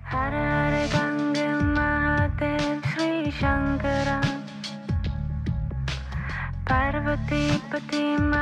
हर हर गंगे महादेव श्री शंकरा पार्वती पति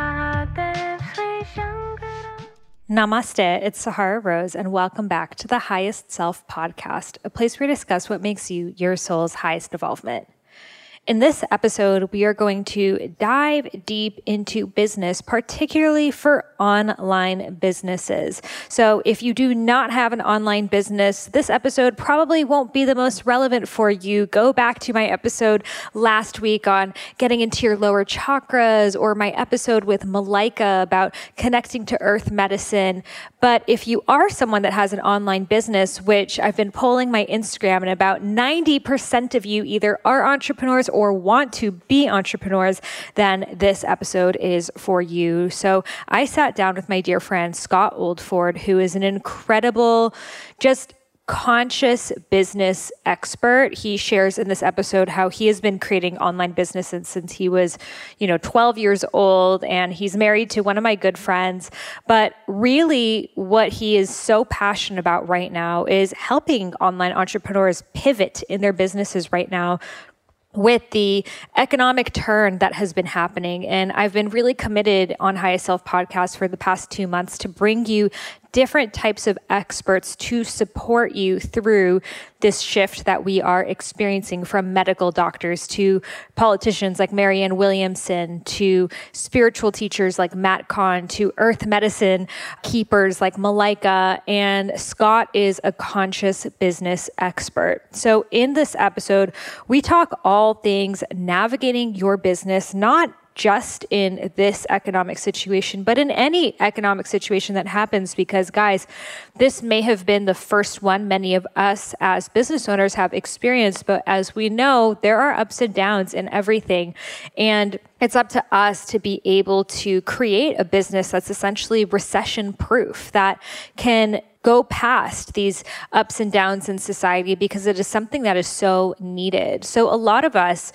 Mahadev Shri Shankara. Namaste, it's Sahara Rose, and welcome back to the Highest Self podcast, a place where we discuss what makes you your soul's highest evolvement. In this episode, we are going to dive deep into business, particularly for online businesses. So if you do not have an online business, this episode probably won't be the most relevant for you. Go back to my episode last week on getting into your lower chakras, or my episode with Malika about connecting to earth medicine. But if you are someone that has an online business, which I've been polling my Instagram, and about 90% of you either are entrepreneurs or want to be entrepreneurs, then this episode is for you. So I sat down with my dear friend, Scott Oldford, who is an incredible, just conscious business expert. He shares in this episode how he has been creating online businesses since he was, 12 years old, and he's married to one of my good friends. But really what he is so passionate about right now is helping online entrepreneurs pivot in their businesses right now with the economic turn that has been happening. And I've been really committed on Highest Self podcast for the past 2 months to bring you different types of experts to support you through this shift that we are experiencing, from medical doctors to politicians like Marianne Williamson, to spiritual teachers like Matt Kahn, to earth medicine keepers like Malika. And Scott is a conscious business expert. So in this episode, we talk all things navigating your business, not just in this economic situation, but in any economic situation that happens, because guys, this may have been the first one many of us as business owners have experienced, but as we know, there are ups and downs in everything. And it's up to us to be able to create a business that's essentially recession proof, that can go past these ups and downs in society, because it is something that is so needed. So a lot of us,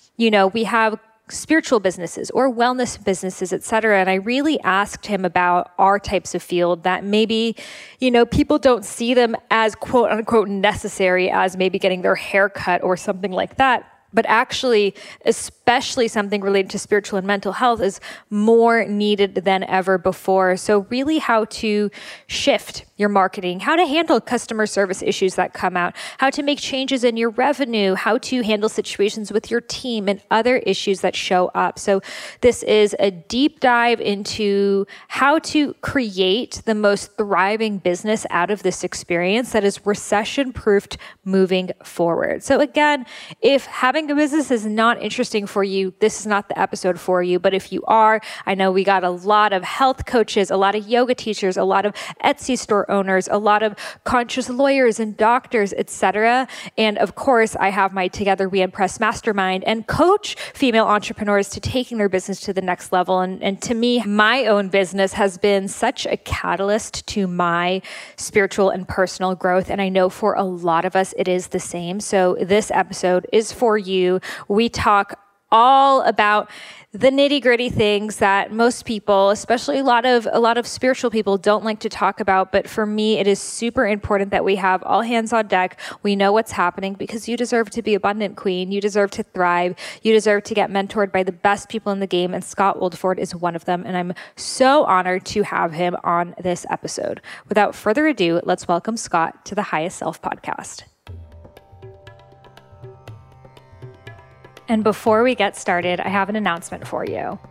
we have spiritual businesses or wellness businesses, et cetera. And I really asked him about our types of field that maybe, people don't see them as quote unquote necessary as maybe getting their hair cut or something like that. But actually, especially something related to spiritual and mental health is more needed than ever before. So really how to shift your marketing, how to handle customer service issues that come out, how to make changes in your revenue, how to handle situations with your team and other issues that show up. So this is a deep dive into how to create the most thriving business out of this experience that is recession-proofed moving forward. So again, if having a business is not interesting for you, this is not the episode for you. But if you are, I know we got a lot of health coaches, a lot of yoga teachers, a lot of Etsy store owners, a lot of conscious lawyers and doctors, etc. And of course, I have my Together We Impress mastermind and coach female entrepreneurs to taking their business to the next level. And to me, my own business has been such a catalyst to my spiritual and personal growth. And I know for a lot of us, it is the same. So this episode is for you. We talk all about the nitty-gritty things that most people, especially a lot of spiritual people, don't like to talk about. But for me, it is super important that we have all hands on deck. We know what's happening, because you deserve to be abundant, queen. You deserve to thrive. You deserve to get mentored by the best people in the game. And Scott Oldford is one of them. And I'm so honored to have him on this episode. Without further ado, let's welcome Scott to the Highest Self podcast. And before we get started, I have an announcement for you.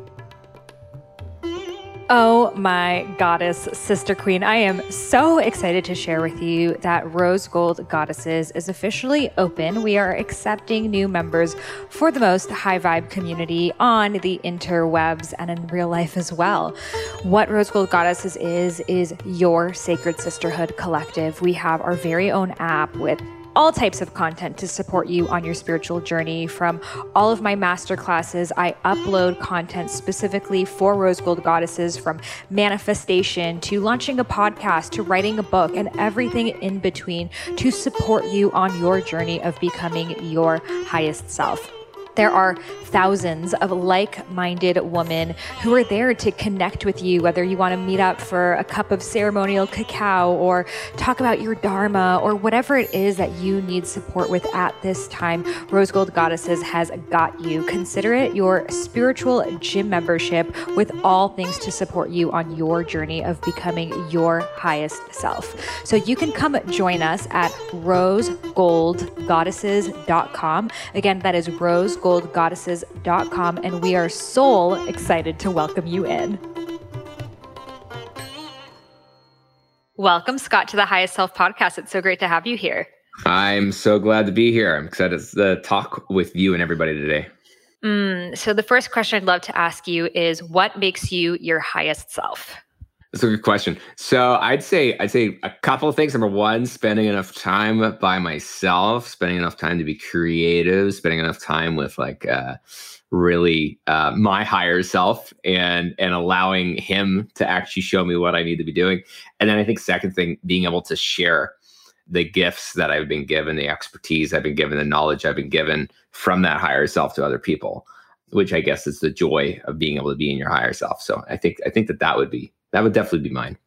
Oh my goddess, sister queen. I am so excited to share with you that Rose Gold Goddesses is officially open. We are accepting new members for the most high vibe community on the interwebs and in real life as well. What Rose Gold Goddesses is your sacred sisterhood collective. We have our very own app with all types of content to support you on your spiritual journey. From all of my masterclasses, I upload content specifically for Rose Gold Goddesses, from manifestation to launching a podcast to writing a book and everything in between, to support you on your journey of becoming your highest self. There are thousands of like-minded women who are there to connect with you, whether you want to meet up for a cup of ceremonial cacao or talk about your dharma or whatever it is that you need support with at this time. Rose Gold Goddesses has got you. Consider it your spiritual gym membership with all things to support you on your journey of becoming your highest self. So you can come join us at rosegoldgoddesses.com. Again, that is rosegoldgoddesses.com, and we are so excited to welcome you in. Welcome, Scott, to the Highest Self podcast. It's so great to have you here. I'm so glad to be here. I'm excited to talk with you and everybody today. So the first question I'd love to ask you is, what makes you your highest self? That's a good question. So I'd say a couple of things. Number one, spending enough time by myself, spending enough time to be creative, spending enough time with really my higher self and allowing him to actually show me what I need to be doing. And then I think second thing, being able to share the gifts that I've been given, the expertise I've been given, the knowledge I've been given from that higher self to other people, which I guess is the joy of being able to be in your higher self. So I think that would definitely be mine.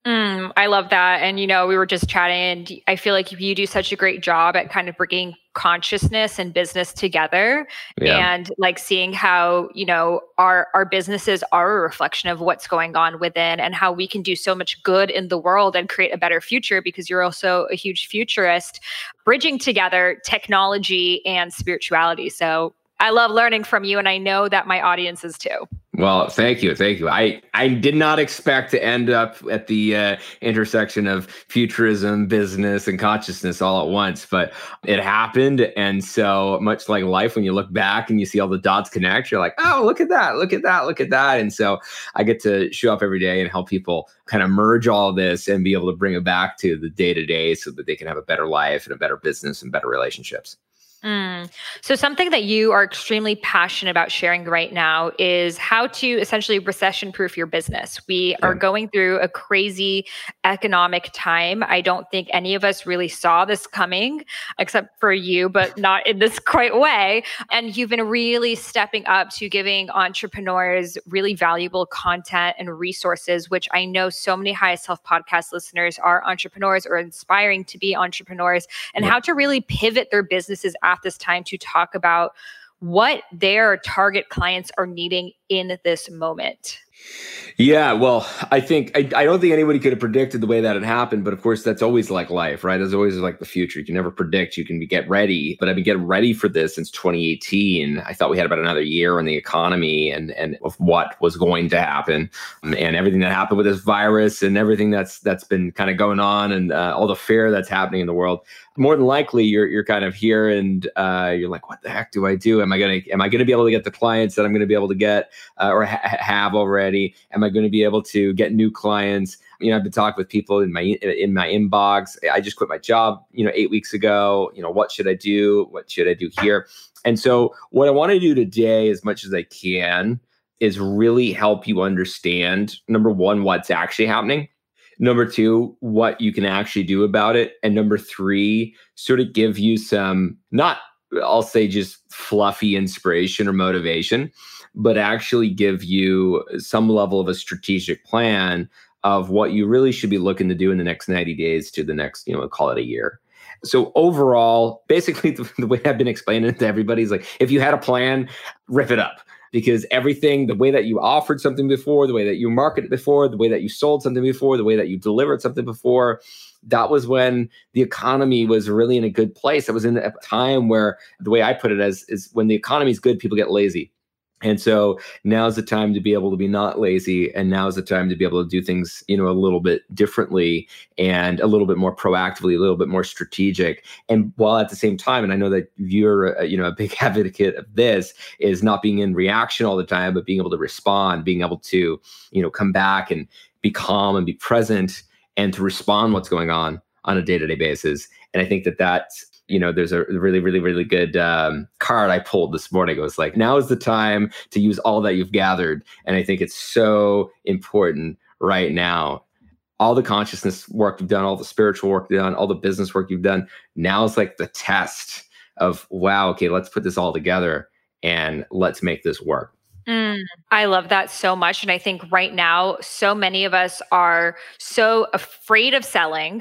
I love that. And, we were just chatting, and I feel like you do such a great job at kind of bringing consciousness and business together, and like seeing how, our businesses are a reflection of what's going on within and how we can do so much good in the world and create a better future, because you're also a huge futurist, bridging together technology and spirituality. So I love learning from you, and I know that my audience is too. Well, thank you. I did not expect to end up at the intersection of futurism, business, and consciousness all at once, but it happened. And so much like life, when you look back and you see all the dots connect, you're like, oh, look at that, look at that, look at that. And so I get to show up every day and help people kind of merge all this and be able to bring it back to the day-to-day so that they can have a better life and a better business and better relationships. So something that you are extremely passionate about sharing right now is how to essentially recession-proof your business. We are going through a crazy economic time. I don't think any of us really saw this coming, except for you, but not in this quite way. And you've been really stepping up to giving entrepreneurs really valuable content and resources, which I know so many Highest Self podcast listeners are entrepreneurs or inspiring to be entrepreneurs, and how to really pivot their businesses at this time to talk about what their target clients are needing in this moment. Yeah, well, I don't think anybody could have predicted the way that it happened, but of course that's always like life, right? That's always like the future. You can never predict, you can get ready, but I've been getting ready for this since 2018. I thought we had about another year in the economy and of what was going to happen, and everything that happened with this virus and everything that's been kind of going on, and all the fear that's happening in the world. More than likely, you're kind of here, and you're like, what the heck do I do? Am I gonna be able to get the clients that I'm going to be able to get or have already? Am I going to be able to get new clients? I've been talking with people in my inbox. I just quit my job, 8 weeks ago. What should I do? What should I do here? And so what I want to do today, as much as I can, is really help you understand, number one, what's actually happening. Number two, what you can actually do about it. And number three, sort of give you some, not, I'll say just fluffy inspiration or motivation, but actually give you some level of a strategic plan of what you really should be looking to do in the next 90 days to the next, call it a year. So overall, basically the way I've been explaining it to everybody is like, if you had a plan, rip it up. Because everything, the way that you offered something before, the way that you marketed before, the way that you sold something before, the way that you delivered something before, that was when the economy was really in a good place. It was in a time where, the way I put it is when the economy is good, people get lazy. And so now's the time to be able to be not lazy. And now's the time to be able to do things, a little bit differently and a little bit more proactively, a little bit more strategic. And while at the same time, and I know that you're, a big advocate of this, is not being in reaction all the time, but being able to respond, being able to, come back and be calm and be present and to respond what's going on a day-to-day basis. And I think that's, there's a really, really, really good card I pulled this morning. It was like, now is the time to use all that you've gathered. And I think it's so important right now. All the consciousness work you've done, all the spiritual work you've done, all the business work you've done. Now is like the test of, wow, okay, let's put this all together and let's make this work. I love that so much. And I think right now, so many of us are so afraid of selling,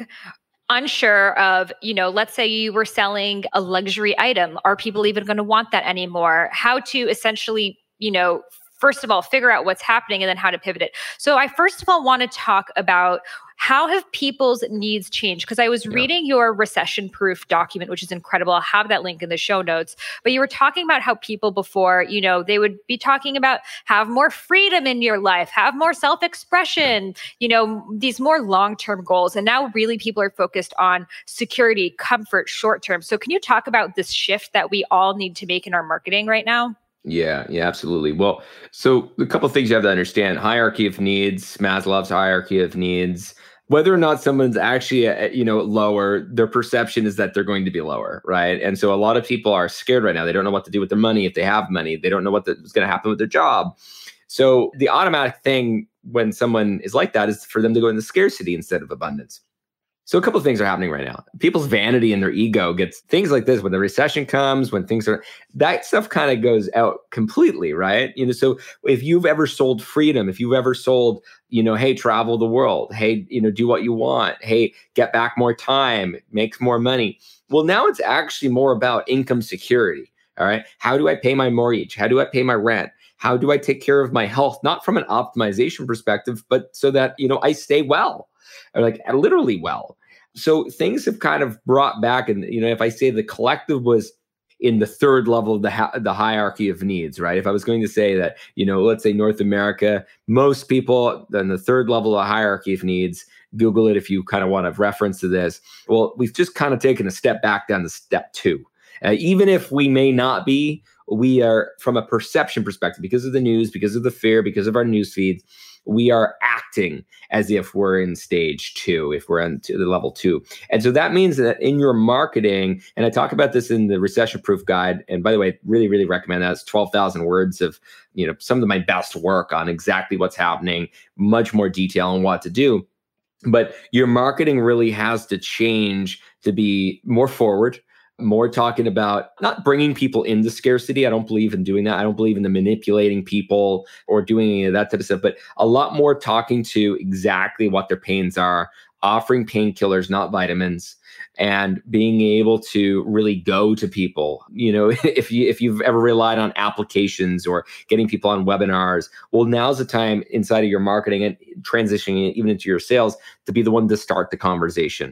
unsure of, let's say you were selling a luxury item. Are people even going to want that anymore? How to essentially, first of all, figure out what's happening and then how to pivot it. So I first of all want to talk about how have people's needs changed? Because I was reading your recession-proof document, which is incredible. I'll have that link in the show notes. But you were talking about how people before, they would be talking about have more freedom in your life, have more self-expression, these more long-term goals. And now really people are focused on security, comfort, short-term. So can you talk about this shift that we all need to make in our marketing right now? Yeah, absolutely. Well, so a couple of things you have to understand: hierarchy of needs, Maslow's hierarchy of needs. Whether or not someone's actually, lower, their perception is that they're going to be lower, right? And so a lot of people are scared right now. They don't know what to do with their money if they have money. They don't know what's going to happen with their job. So the automatic thing when someone is like that is for them to go into scarcity instead of abundance. So a couple of things are happening right now. People's vanity and their ego gets things like this. When the recession comes, when things are, that stuff kind of goes out completely, right? So if you've ever sold freedom, if you've ever sold, hey, travel the world, hey, do what you want, hey, get back more time, make more money. Well, now it's actually more about income security. All right. How do I pay my mortgage? How do I pay my rent? How do I take care of my health? Not from an optimization perspective, but so that, I stay well, or like literally well. So things have kind of brought back, and if I say the collective was in the third level of the hierarchy of needs, right? If I was going to say that, let's say North America, most people in the third level of hierarchy of needs, Google it if you kind of want to reference to this. Well, we've just kind of taken a step back down to step 2. Even if we may not be, we are, from a perception perspective, because of the news, because of the fear, because of our news feeds, we are acting as if we're in stage 2, if we're on to the level 2. And so that means that in your marketing, and I talk about this in the recession proof guide, and by the way, really, really recommend that. It's 12,000 words of, some of my best work on exactly what's happening, much more detail on what to do. But your marketing really has to change to be more forward, more talking about not bringing people into scarcity. I don't believe in doing that. I don't believe in the manipulating people or doing any of that type of stuff, but a lot more talking to exactly what their pains are, offering painkillers, not vitamins, and being able to really go to people. If you've ever relied on applications or getting people on webinars, well, now's the time inside of your marketing and transitioning even into your sales to be the one to start the conversation.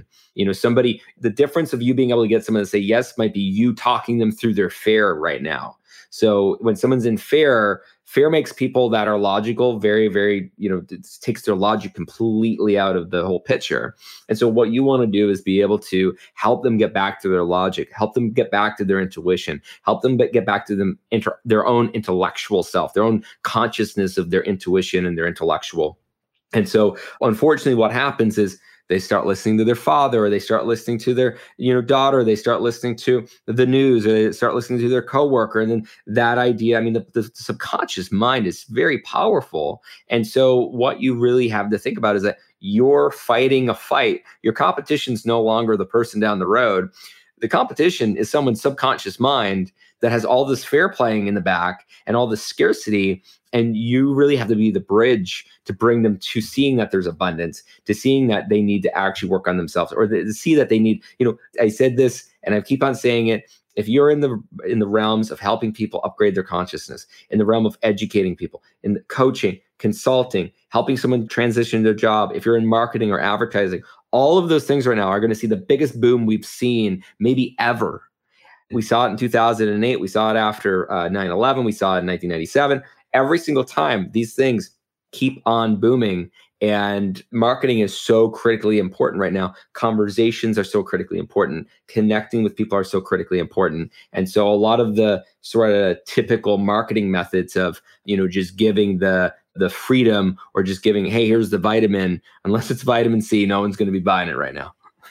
The difference of you being able to get someone to say yes might be you talking them through their fear right now. So when someone's in fear makes people that are logical very, very, it takes their logic completely out of the whole picture. And so what you want to do is be able to help them get back to their logic, help them get back to their intuition, help them get back to their own intellectual self, their own consciousness of their intuition and their intellectual. And so unfortunately, what happens is they start listening to their father, or they start listening to their, daughter, they start listening to the news, or they start listening to their coworker. And then that idea, the subconscious mind is very powerful. And so what you really have to think about is that you're fighting a fight. Your competition's no longer the person down the road. The competition is someone's subconscious mind that has all this fear playing in the back and all this scarcity. And you really have to be the bridge to bring them to seeing that there's abundance, to seeing that they need to actually work on themselves, or to see that they need, I said this and I keep on saying it. If you're in the realms of helping people upgrade their consciousness, in the realm of educating people, in the coaching, consulting, helping someone transition their job, if you're in marketing or advertising, all of those things right now are going to see the biggest boom we've seen maybe ever. We saw it in 2008. We saw it after 9/11. We saw it in 1997. Every single time, these things keep on booming, and marketing is so critically important right now. Conversations are so critically important. Connecting with people are so critically important. And so a lot of the sort of typical marketing methods of, just giving the freedom, or just giving, hey, here's the vitamin, unless it's vitamin C, no one's going to be buying it right now.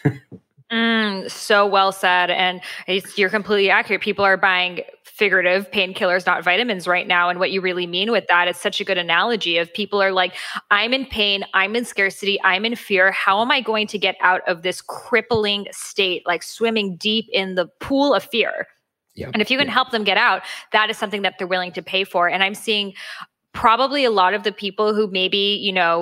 So well said. And you're completely accurate. People are buying figurative painkillers, not vitamins right now. And what you really mean with that is such a good analogy of people are like, I'm in pain, I'm in scarcity, I'm in fear. How am I going to get out of this crippling state, like swimming deep in the pool of fear? Yeah. And if you can help them get out, that is something that they're willing to pay for. And I'm seeing probably a lot of the people who maybe,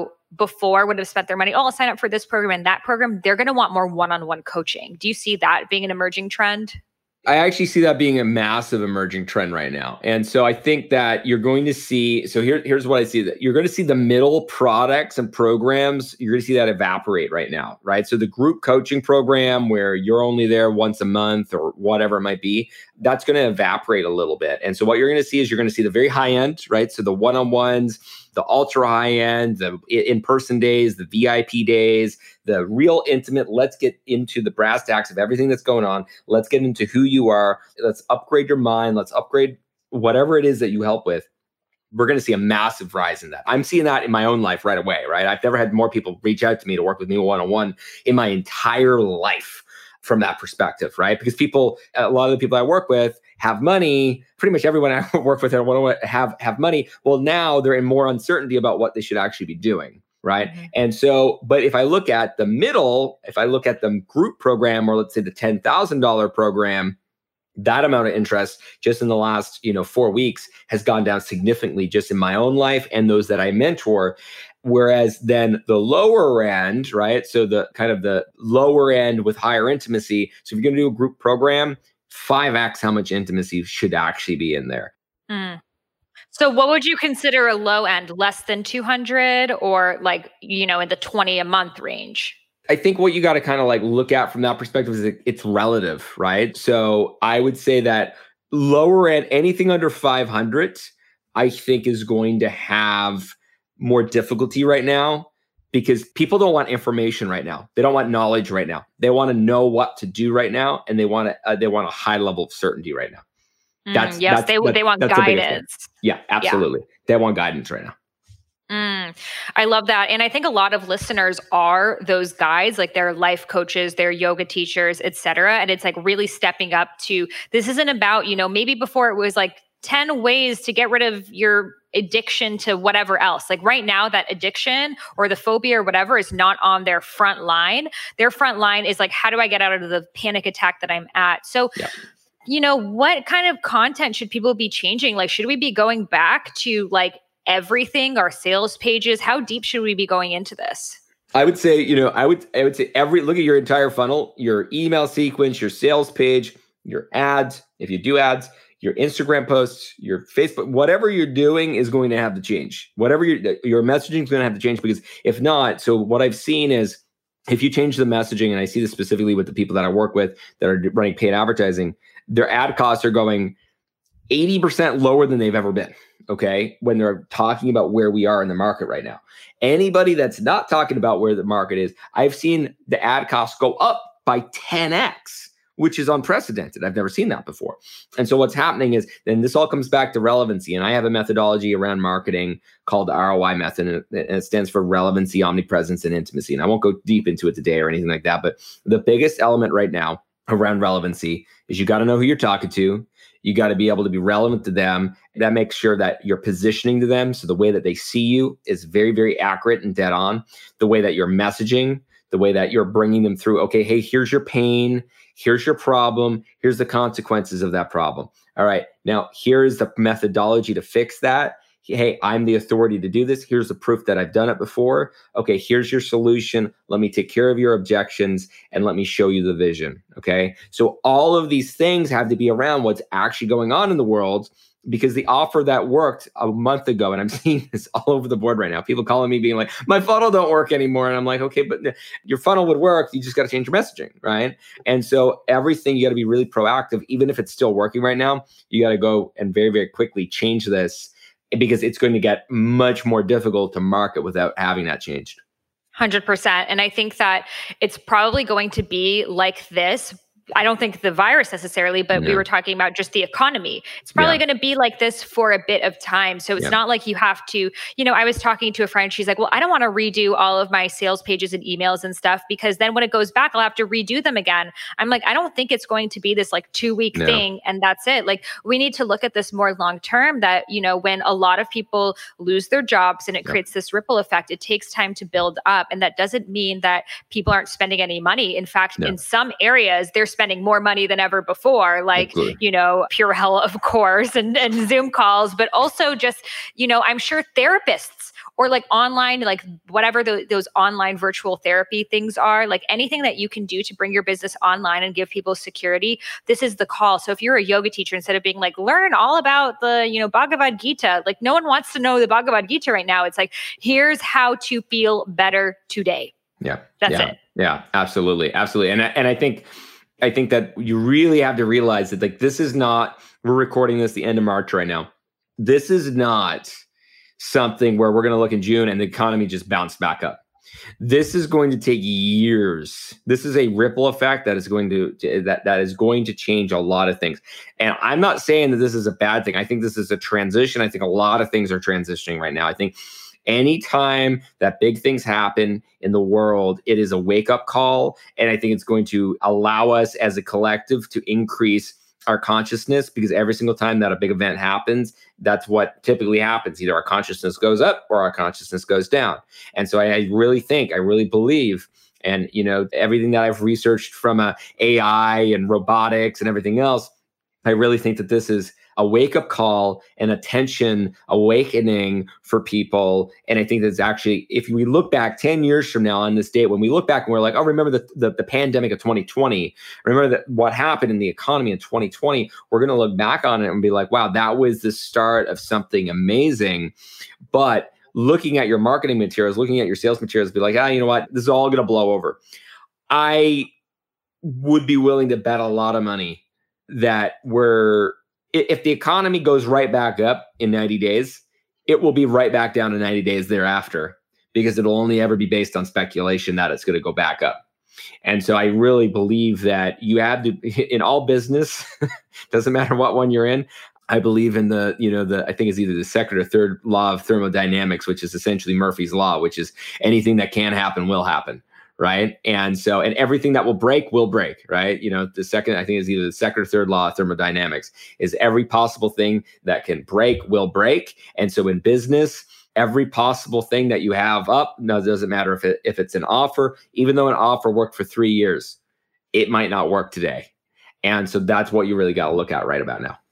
before would have spent their money, I'll sign up for this program and that program, they're going to want more one-on-one coaching. Do you see that being an emerging trend? I actually see that being a massive emerging trend right now. And so I think that you're going to see, here's what I see, that you're going to see the middle products and programs, you're going to see that evaporate right now, right? So the group coaching program where you're only there once a month or whatever it might be, that's going to evaporate a little bit. And so what you're going to see is you're going to see the very high end, right? So the one-on-ones, the ultra high end, the in-person days, the VIP days, the real intimate, let's get into the brass tacks of everything that's going on. Let's get into who you are. Let's upgrade your mind. Let's upgrade whatever it is that you help with. We're going to see a massive rise in that. I'm seeing that in my own life right away, right? I've never had more people reach out to me to work with me one-on-one in my entire life from that perspective, right? Because a lot of the people I work with have money. Pretty much everyone I work with have money. Well, now they're in more uncertainty about what they should actually be doing, right? Mm-hmm. And so, but if I look at the middle, if I look at the group program, or let's say the $10,000 program, that amount of interest just in the last 4 weeks has gone down significantly just in my own life and those that I mentor. Whereas then the lower end, right? So the kind of the lower end with higher intimacy. So if you're going to do a group program, 5x how much intimacy should actually be in there. Mm. So what would you consider a low end? Less than 200 or in the 20 a month range? I think what you got to kind of look at from that perspective is it's relative, right? So I would say that lower end, anything under 500, I think is going to have more difficulty right now because people don't want information right now. They don't want knowledge right now. They want to know what to do right now, and they want a high level of certainty right now. They want guidance. Yeah, absolutely. Yeah. They want guidance right now. I love that. And I think a lot of listeners are those guides, like they're life coaches, they're yoga teachers, et cetera. And it's really stepping up to, this isn't about, maybe before it was 10 ways to get rid of your addiction to whatever else. Right now, that addiction or the phobia or whatever is not on their front line. Their front line is how do I get out of the panic attack that I'm at? So, what kind of content should people be changing? Should we be going back to everything, our sales pages? How deep should we be going into this? I would say, I would say look at your entire funnel, your email sequence, your sales page, your ads, if you do ads, your Instagram posts, your Facebook, whatever you're doing is going to have to change. Whatever your messaging is going to have to change, because if not, so what I've seen is if you change the messaging, and I see this specifically with the people that I work with that are running paid advertising, their ad costs are going 80% lower than they've ever been. Okay. When they're talking about where we are in the market right now, anybody that's not talking about where the market is, I've seen the ad costs go up by 10x, which is unprecedented. I've never seen that before. And so what's happening is then this all comes back to relevancy. And I have a methodology around marketing called the ROI method, and it stands for relevancy, omnipresence, and intimacy. And I won't go deep into it today or anything like that. But the biggest element right now around relevancy is you got to know who you're talking to. You got to be able to be relevant to them. That makes sure that you're positioning to them. So the way that they see you is very, very accurate and dead on. The way that you're messaging, the way that you're bringing them through, okay, hey, here's your pain. Here's your problem. Here's the consequences of that problem. All right. Now, here's the methodology to fix that. Hey, I'm the authority to do this. Here's the proof that I've done it before. Okay, here's your solution. Let me take care of your objections and let me show you the vision. Okay. So all of these things have to be around what's actually going on in the world, because the offer that worked a month ago, and I'm seeing this all over the board right now, people calling me being like, my funnel don't work anymore. And I'm like, okay, but your funnel would work. You just got to change your messaging, right? And so everything, you got to be really proactive. Even if it's still working right now, you got to go and very, very quickly change this, because it's going to get much more difficult to market without having that changed. 100%. And I think that it's probably going to be like this. I don't think the virus necessarily, but we were talking about just the economy. It's probably going to be like this for a bit of time. So it's not like you have to, I was talking to a friend, she's like, well, I don't want to redo all of my sales pages and emails and stuff, because then when it goes back, I'll have to redo them again. I'm like, I don't think it's going to be this 2-week thing and that's it. We need to look at this more long-term, that, when a lot of people lose their jobs and it creates this ripple effect, it takes time to build up. And that doesn't mean that people aren't spending any money. In fact, in some areas, they're spending spending more money than ever before, like, Absolutely. Pure Hell, of course, and Zoom calls, but also just, I'm sure therapists or like online, like whatever those online virtual therapy things are, like anything that you can do to bring your business online and give people security, this is the call. So if you're a yoga teacher, instead of being like, learn all about the, Bhagavad Gita, like no one wants to know the Bhagavad Gita right now. It's like, here's how to feel better today. Yeah. That's it. Yeah, absolutely. Absolutely. And I think that you really have to realize that like, this is not, we're recording this the end of March right now. This is not something where we're going to look in June and the economy just bounced back up. This is going to take years. This is a ripple effect that is going to change a lot of things. And I'm not saying that this is a bad thing. I think this is a transition. I think a lot of things are transitioning right now. I think anytime that big things happen in the world, it is a wake-up call. And I think it's going to allow us as a collective to increase our consciousness, because every single time that a big event happens, that's what typically happens. Either our consciousness goes up or our consciousness goes down. And so I really believe, and everything that I've researched from AI and robotics and everything else, I really think that this is a wake-up call and attention awakening for people. And I think that's actually, if we look back 10 years from now on this date, when we look back and we're like, oh, remember the pandemic of 2020, remember that what happened in the economy in 2020, we're going to look back on it and be like, wow, that was the start of something amazing. But looking at your marketing materials, looking at your sales materials, be like, you know what, this is all going to blow over. I would be willing to bet a lot of money that if the economy goes right back up in 90 days, it will be right back down in 90 days thereafter, because it'll only ever be based on speculation that it's going to go back up. And so I really believe that you have to, in all business, doesn't matter what one you're in, I believe in I think it's either the second or third law of thermodynamics, which is essentially Murphy's Law, which is anything that can happen will happen. Right. And everything that will break, right? The second, I think is either the second or third law of thermodynamics, is every possible thing that can break will break. And so in business, every possible thing that you have up, no, it doesn't matter if it's an offer, even though an offer worked for 3 years, it might not work today. And so that's what you really got to look at right about now.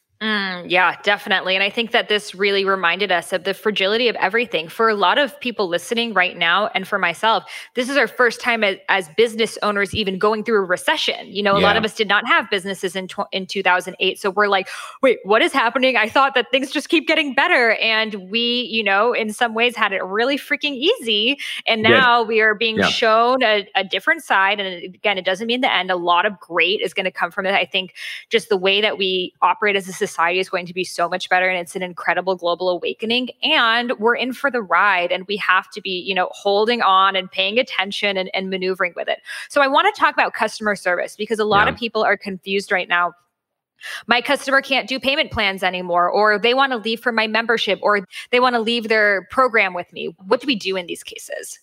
Yeah, definitely. And I think that this really reminded us of the fragility of everything. For a lot of people listening right now, and for myself, this is our first time as business owners even going through a recession. A lot of us did not have businesses in 2008. So we're like, wait, what is happening? I thought that things just keep getting better. And we, in some ways had it really freaking easy. And now we are being shown a different side. And again, it doesn't mean the end. A lot of great is going to come from it. I think just the way that we operate as a society is going to be so much better. And it's an incredible global awakening. And we're in for the ride. And we have to be, holding on and paying attention and maneuvering with it. So I want to talk about customer service, because a lot of people are confused right now. My customer can't do payment plans anymore, or they want to leave for my membership, or they want to leave their program with me. What do we do in these cases?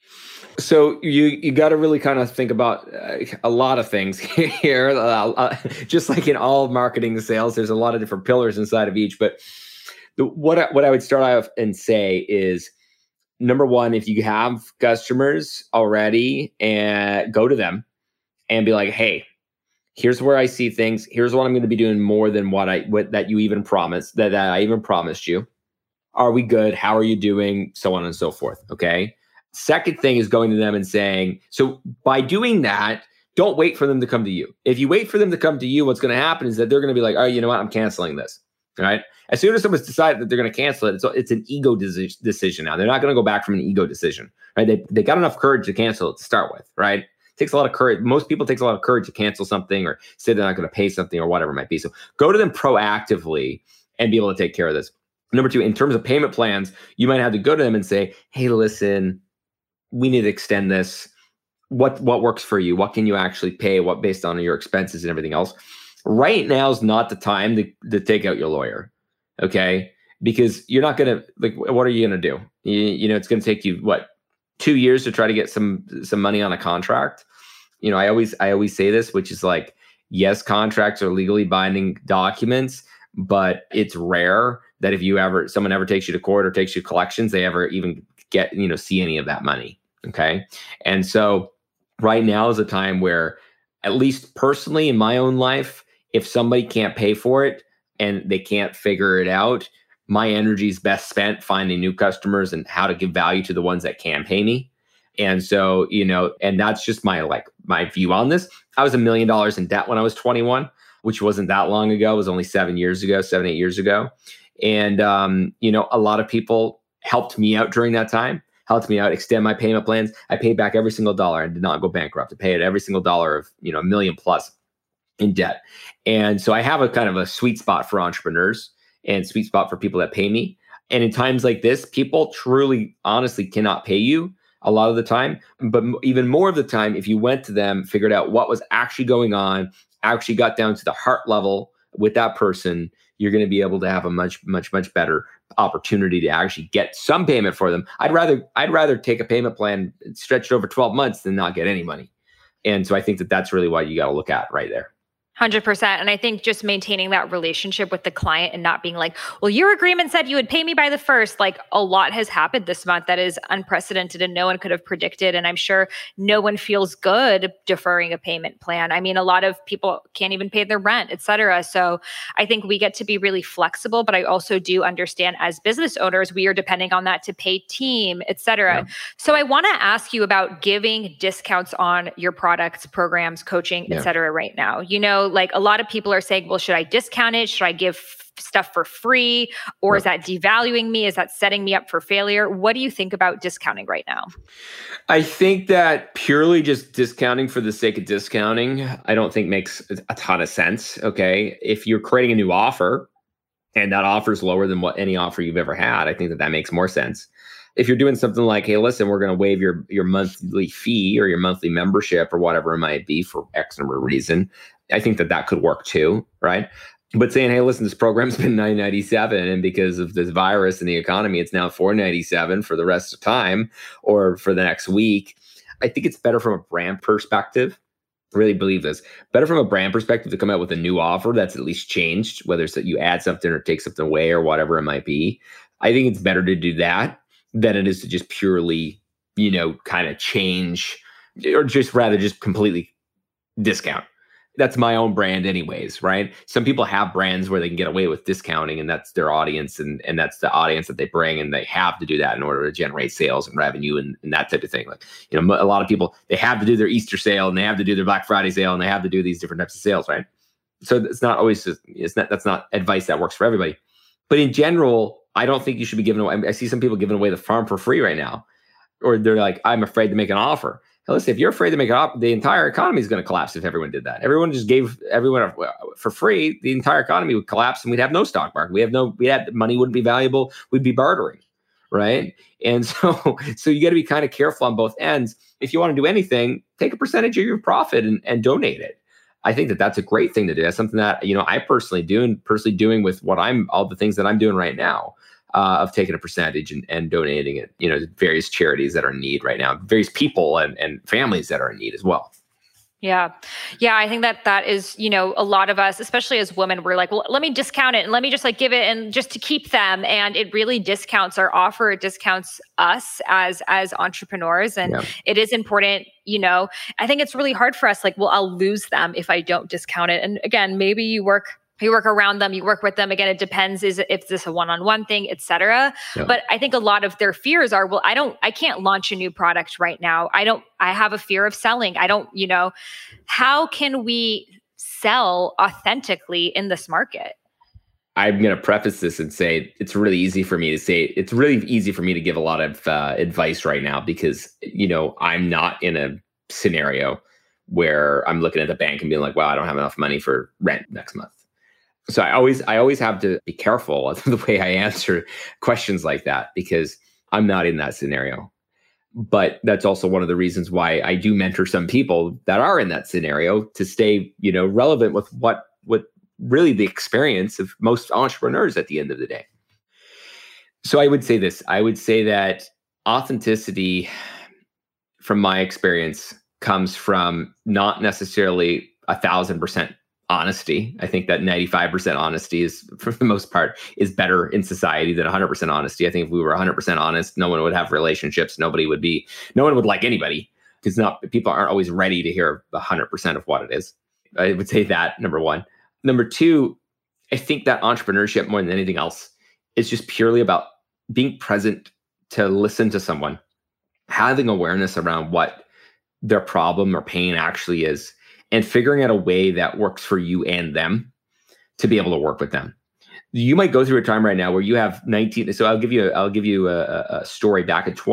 So you got to really kind of think about a lot of things here. Just like in all marketing and sales, there's a lot of different pillars inside of each. But what I would start off and say is, number one, if you have customers already, and go to them and be like, hey, here's where I see things. Here's what I'm going to be doing more than what that you even promised, that I even promised you. Are we good? How are you doing? So on and so forth. Okay. Second thing is going to them and saying, so by doing that, don't wait for them to come to you. If you wait for them to come to you, what's going to happen is that they're going to be like, oh, you know what? I'm canceling this. All right. As soon as someone's decided that they're going to cancel it, it's an ego decision now. They're not going to go back from an ego decision, right? They got enough courage to cancel it to start with, right? It takes a lot of courage. Most people takes a lot of courage to cancel something or say they're not going to pay something or whatever it might be. So go to them proactively and be able to take care of this. Number two, in terms of payment plans, you might have to go to them and say, hey, listen, we need to extend this. What works for you? What can you actually pay? What based on your expenses and everything else? Right now is not the time to take out your lawyer, okay? Because you're not going to, what are you going to do? It's going to take you, 2 years to try to get some money on a contract? I always say this, which is like, yes, contracts are legally binding documents, but it's rare that if someone ever takes you to court or takes you to collections, they ever even get, see any of that money. Okay. And so right now is a time where at least personally in my own life, if somebody can't pay for it and they can't figure it out, my energy is best spent finding new customers and how to give value to the ones that can pay me. And so, and that's just my view on this. I was $1 million in debt when I was 21, which wasn't that long ago. It was only 7, 8 years ago. And, a lot of people helped me out during that time, helped me out, extend my payment plans. I paid back every single dollar. I did not go bankrupt. I paid every single dollar of, $1 million plus in debt. And so I have a kind of a sweet spot for entrepreneurs and sweet spot for people that pay me. And in times like this, people truly, honestly cannot pay you a lot of the time. But even more of the time, if you went to them, figured out what was actually going on, actually got down to the heart level with that person, you're going to be able to have a much, much, much better opportunity to actually get some payment for them. I'd rather take a payment plan stretched over 12 months than not get any money. And so I think that that's really what you got to look at right there. 100%. And I think just maintaining that relationship with the client and not being like, well, your agreement said you would pay me by the 1st. Like, a lot has happened this month that is unprecedented and no one could have predicted. And I'm sure no one feels good deferring a payment plan. I mean, a lot of people can't even pay their rent, et cetera. So I think we get to be really flexible, but I also do understand as business owners, we are depending on that to pay team, et cetera. Yeah. So I want to ask you about giving discounts on your products, programs, coaching, et cetera right now. Like, a lot of people are saying, well, should I discount it? Should I give stuff for free? Or is that devaluing me? Is that setting me up for failure? What do you think about discounting right now? I think that purely just discounting for the sake of discounting, I don't think makes a ton of sense. Okay. If you're creating a new offer and that offer is lower than what any offer you've ever had, I think that makes more sense. If you're doing something like, hey, listen, we're going to waive your monthly fee or your monthly membership or whatever it might be for X number of reason, I think that could work too, right? But saying, hey, listen, this program's been $9.97, and because of this virus and the economy, it's now $4.97 for the rest of time or for the next week. I think it's better from a brand perspective. I really believe this. Better from a brand perspective to come out with a new offer that's at least changed, whether it's that you add something or take something away or whatever it might be. I think it's better to do that than it is to just purely, kind of change or just completely discount. That's my own brand anyways, right? Some people have brands where they can get away with discounting and that's their audience and that's the audience that they bring, and they have to do that in order to generate sales and revenue and that type of thing. Like, a lot of people, they have to do their Easter sale and they have to do their Black Friday sale and they have to do these different types of sales, right? So it's not always that's not advice that works for everybody. But in general, I don't think you should be giving away. I see some people giving away the farm for free right now, or they're like, I'm afraid to make an offer. Now, listen, if you're afraid to make an offer, the entire economy is going to collapse if everyone did that. Everyone just gave everyone for free, the entire economy would collapse and we'd have no stock market. Money wouldn't be valuable. We'd be bartering, right? And so you got to be kind of careful on both ends. If you want to do anything, take a percentage of your profit and donate it. I think that's a great thing to do. That's something that, I personally do, and personally doing with all the things that I'm doing right now. Of taking a percentage and donating it, to various charities that are in need right now, various people and families that are in need as well. Yeah. Yeah. I think that is, a lot of us, especially as women, we're like, well, let me discount it and let me just give it and just to keep them. And it really discounts our offer. It discounts us as entrepreneurs. And it is important, I think it's really hard for us. Like, well, I'll lose them if I don't discount it. And again, maybe you work around them, you work with them. Again, it depends if this a one-on-one thing, et cetera. Yeah. But I think a lot of their fears are, well, I can't launch a new product right now. I have a fear of selling. How can we sell authentically in this market? I'm going to preface this and say it's really easy for me to give a lot of advice right now because, I'm not in a scenario where I'm looking at the bank and being like, wow, I don't have enough money for rent next month. So I always have to be careful of the way I answer questions like that because I'm not in that scenario. But that's also one of the reasons why I do mentor some people that are in that scenario to stay, relevant with what really the experience of most entrepreneurs at the end of the day. So I would say this. I would say that authenticity, from my experience, comes from not necessarily 1,000% honesty. I think that 95% honesty is, for the most part, is better in society than 100% honesty. I think if we were 100% honest, no one would have relationships. No one would like anybody. because people aren't always ready to hear 100% of what it is. I would say that, number one. Number two, I think that entrepreneurship more than anything else is just purely about being present to listen to someone, having awareness around what their problem or pain actually is, and figuring out a way that works for you and them to be able to work with them. You might go through a time right now where you have 19. So I'll give you a story. Back in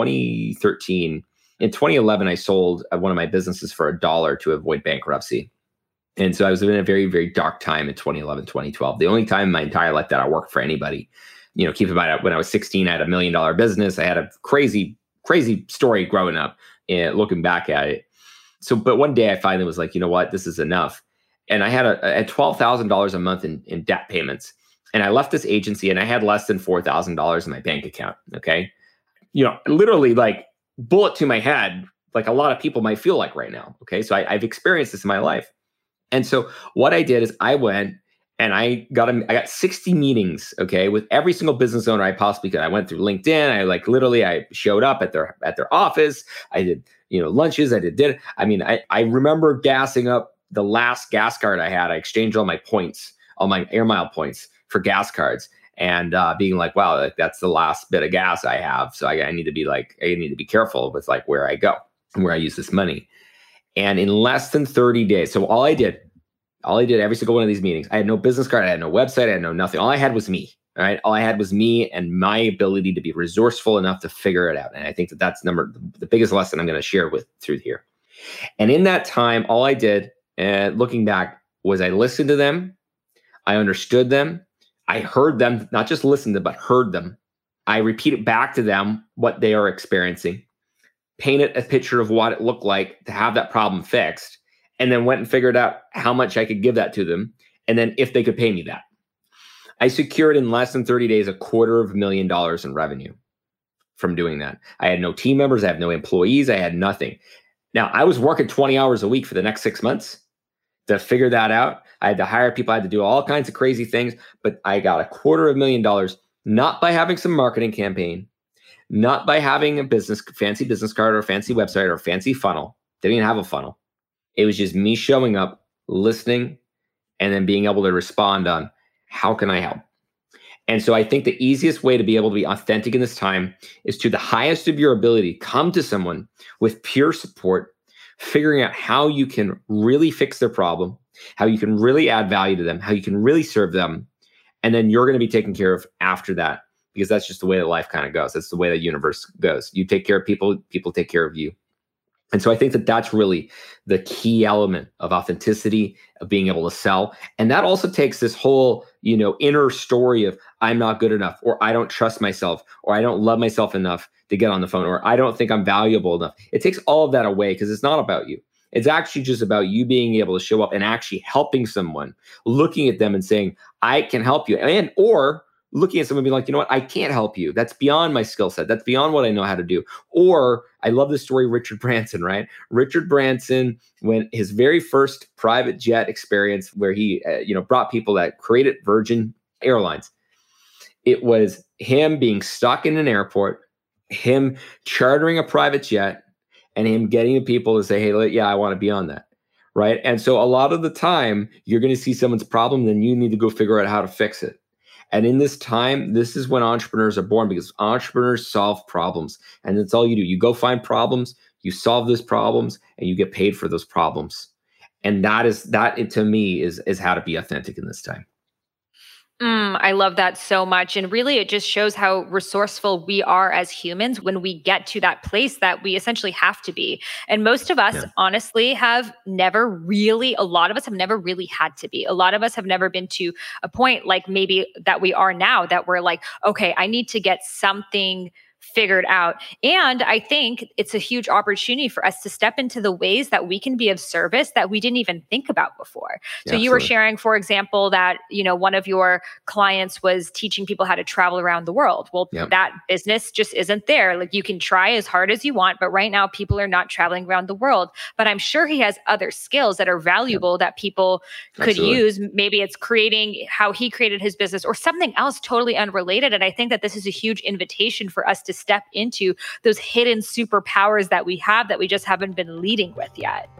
2013, in 2011, I sold one of my businesses for $1 to avoid bankruptcy. And so I was in a very, very dark time in 2011, 2012. The only time in my entire life that I worked for anybody. Keep in mind, when I was 16, I had $1 million business. I had a crazy story growing up and looking back at it. So, but one day I finally was like, you know what, this is enough. And I had $12,000 a month in debt payments. And I left this agency and I had less than $4,000 in my bank account. Okay. Literally like bullet to my head, like a lot of people might feel like right now. Okay. So I've experienced this in my life. And so what I did is I went and I got 60 meetings, okay, with every single business owner I possibly could. I went through LinkedIn. I showed up at their office. I did, lunches. I did dinner. I mean, I remember gassing up the last gas card I had. I exchanged all my points, all my air mile points for gas cards, and being like, wow, like that's the last bit of gas I have. So I need to be careful with like where I go and where I use this money. And in less than 30 days, so all I did every single one of these meetings, I had no business card, I had no website, I had no nothing. All I had was me, all right? All I had was me and my ability to be resourceful enough to figure it out. And I think that's the biggest lesson I'm going to share through here. And in that time, all I did, looking back, was I listened to them, I understood them, I heard them, not just listened to them, but heard them. I repeated back to them what they are experiencing, painted a picture of what it looked like to have that problem fixed, and then went and figured out how much I could give that to them, and then if they could pay me that. I secured in less than 30 days $250,000 in revenue from doing that. I had no team members, I had no employees, I had nothing. Now, I was working 20 hours a week for the next 6 months to figure that out. I had to hire people, I had to do all kinds of crazy things, but I got $250,000, not by having some marketing campaign, not by having a fancy business card or a fancy website or a fancy funnel. Didn't even have a funnel. It was just me showing up, listening, and then being able to respond on how can I help? And so I think the easiest way to be able to be authentic in this time is to the highest of your ability, come to someone with pure support, figuring out how you can really fix their problem, how you can really add value to them, how you can really serve them. And then you're going to be taken care of after that, because that's just the way that life kind of goes. That's the way the universe goes. You take care of people, people take care of you. And so I think that that's really the key element of authenticity, of being able to sell. And that also takes this whole, inner story of I'm not good enough, or I don't trust myself, or I don't love myself enough to get on the phone, or I don't think I'm valuable enough. It takes all of that away because it's not about you. It's actually just about you being able to show up and actually helping someone, looking at them and saying, I can help you. Or looking at someone and being like, you know what, I can't help you. That's beyond my skill set. That's beyond what I know how to do. Or I love the story, Richard Branson, right? Richard Branson, when his very first private jet experience where he, brought people that created Virgin Airlines, it was him being stuck in an airport, him chartering a private jet, and him getting the people to say, hey, yeah, I want to be on that, right? And so a lot of the time, you're going to see someone's problem, then you need to go figure out how to fix it. And in this time, this is when entrepreneurs are born, because entrepreneurs solve problems. And that's all you do. You go find problems, you solve those problems, and you get paid for those problems. And that to me is how to be authentic in this time. I love that so much. And really, it just shows how resourceful we are as humans when we get to that place that we essentially have to be. And most of us, honestly, a lot of us have never really had to be. A lot of us have never been to a point like maybe that we are now, that we're like, okay, I need to get something figured out. And I think it's a huge opportunity for us to step into the ways that we can be of service that we didn't even think about before. So you were sharing, for example, that, one of your clients was teaching people how to travel around the world. Well, that business just isn't there. Like, you can try as hard as you want, but right now people are not traveling around the world. But I'm sure he has other skills that are valuable that people could use. Maybe it's creating how he created his business or something else totally unrelated. And I think that this is a huge invitation for us to step into those hidden superpowers that we have that we just haven't been leading with yet.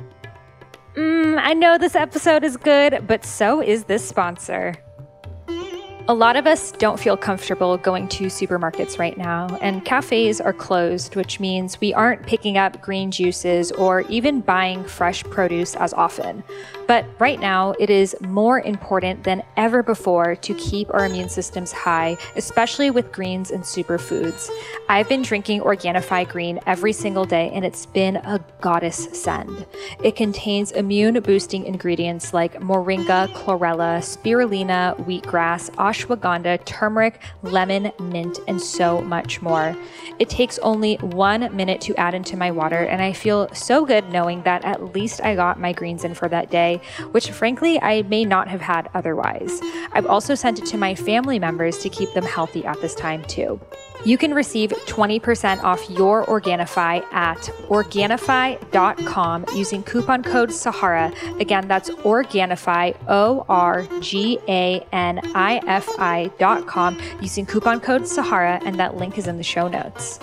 I know this episode is good, but so is this sponsor. A lot of us don't feel comfortable going to supermarkets right now, and cafes are closed, which means we aren't picking up green juices or even buying fresh produce as often. But right now, it is more important than ever before to keep our immune systems high, especially with greens and superfoods. I've been drinking Organifi Green every single day, and it's been a goddess send. It contains immune-boosting ingredients like moringa, chlorella, spirulina, wheatgrass, ashwagandha, turmeric, lemon, mint, and so much more. It takes only 1 minute to add into my water, and I feel so good knowing that at least I got my greens in for that day, which frankly I may not have had otherwise. I've also sent it to my family members to keep them healthy at this time too. You can receive 20% off your Organifi at Organifi.com using coupon code Sahara. Again, that's Organifi, ORGANIFI.com using coupon code Sahara, and that link is in the show notes.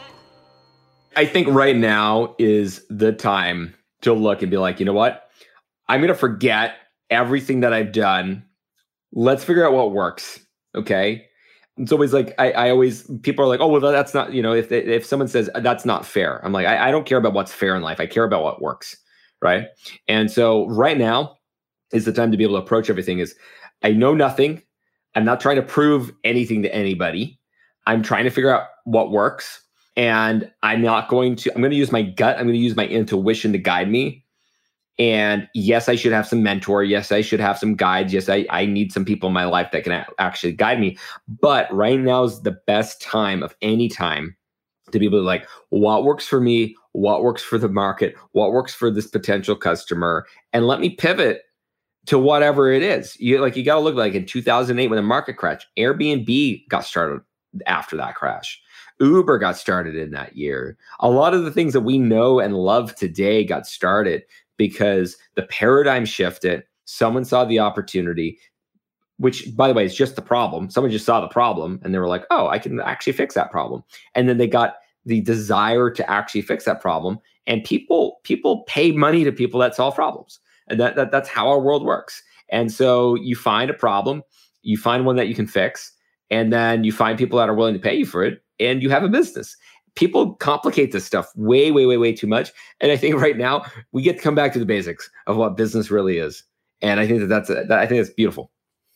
I think right now is the time to look and be like, you know what? I'm going to forget everything that I've done. Let's figure out what works. Okay. It's always like, I always, people are like, oh, well, that's not, if someone says that's not fair, I'm like, I don't care about what's fair in life. I care about what works. Right. And so right now is the time to be able to approach everything is I know nothing. I'm not trying to prove anything to anybody. I'm trying to figure out what works. And I'm going to use my gut. I'm going to use my intuition to guide me. And yes, I should have some mentor. Yes, I should have some guides. Yes, I need some people in my life that can actually guide me. But right now is the best time of any time to be able to like, what works for me? What works for the market? What works for this potential customer? And let me pivot to whatever it is. You got to look like in 2008 when the market crashed, Airbnb got started after that crash. Uber got started in that year. A lot of the things that we know and love today got started because the paradigm shifted. Someone saw the opportunity, which, by the way, is just the problem. Someone just saw the problem and they were like, oh, I can actually fix that problem. And then they got the desire to actually fix that problem. And people pay money to people that solve problems. And that's how our world works. And so you find a problem, you find one that you can fix, and then you find people that are willing to pay you for it, and you have a business. People complicate this stuff way, way, way, way too much. And I think right now we get to come back to the basics of what business really is. And I think I think that's beautiful.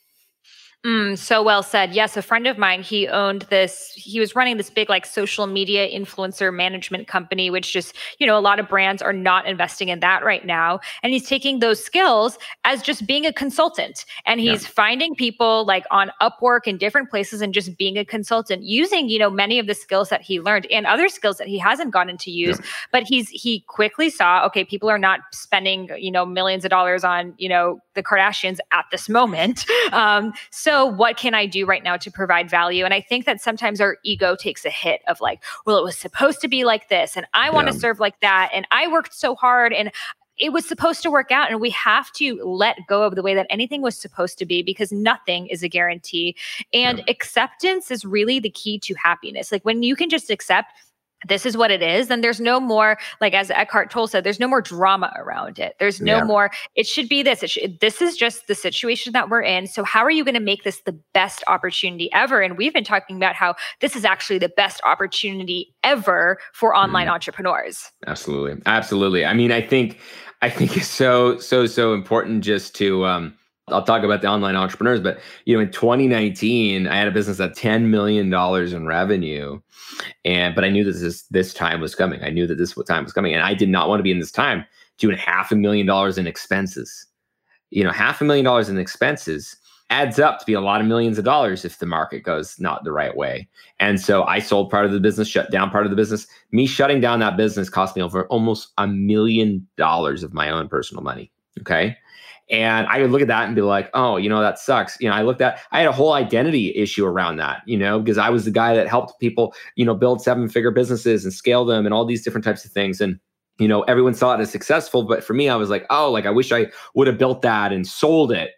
So well said. Yes, a friend of mine, he was running this big like social media influencer management company, which just, a lot of brands are not investing in that right now. And he's taking those skills as just being a consultant. And he's finding people like on Upwork and different places and just being a consultant using, many of the skills that he learned and other skills that he hasn't gotten to use. Yeah. But he quickly saw, okay, people are not spending, millions of dollars on, the Kardashians at this moment. So what can I do right now to provide value? And I think that sometimes our ego takes a hit of like, well, it was supposed to be like this, and I want to serve like that, and I worked so hard, and it was supposed to work out. And we have to let go of the way that anything was supposed to be, because nothing is a guarantee. And acceptance is really the key to happiness. Like when you can just accept this is what it is, then there's no more, like as Eckhart Tolle said, there's no more drama around it. There's no more, it should be this. This is just the situation that we're in. So how are you going to make this the best opportunity ever? And we've been talking about how this is actually the best opportunity ever for online entrepreneurs. Absolutely. Absolutely. I mean, I think it's so important just to, I'll talk about the online entrepreneurs, but in 2019, I had a business at $10 million in revenue, but I knew that this time was coming. I knew that this time was coming, and I did not want to be in this time doing $500,000 in expenses. $500,000 in expenses adds up to be a lot of millions of dollars if the market goes not the right way. And so I sold part of the business, shut down part of the business. Me shutting down that business cost me over almost $1 million of my own personal money. Okay. And I would look at that and be like, oh, that sucks. I had a whole identity issue around that, because I was the guy that helped people, build 7-figure businesses and scale them and all these different types of things. And, everyone saw it as successful. But for me, I was like, oh, like I wish I would have built that and sold it.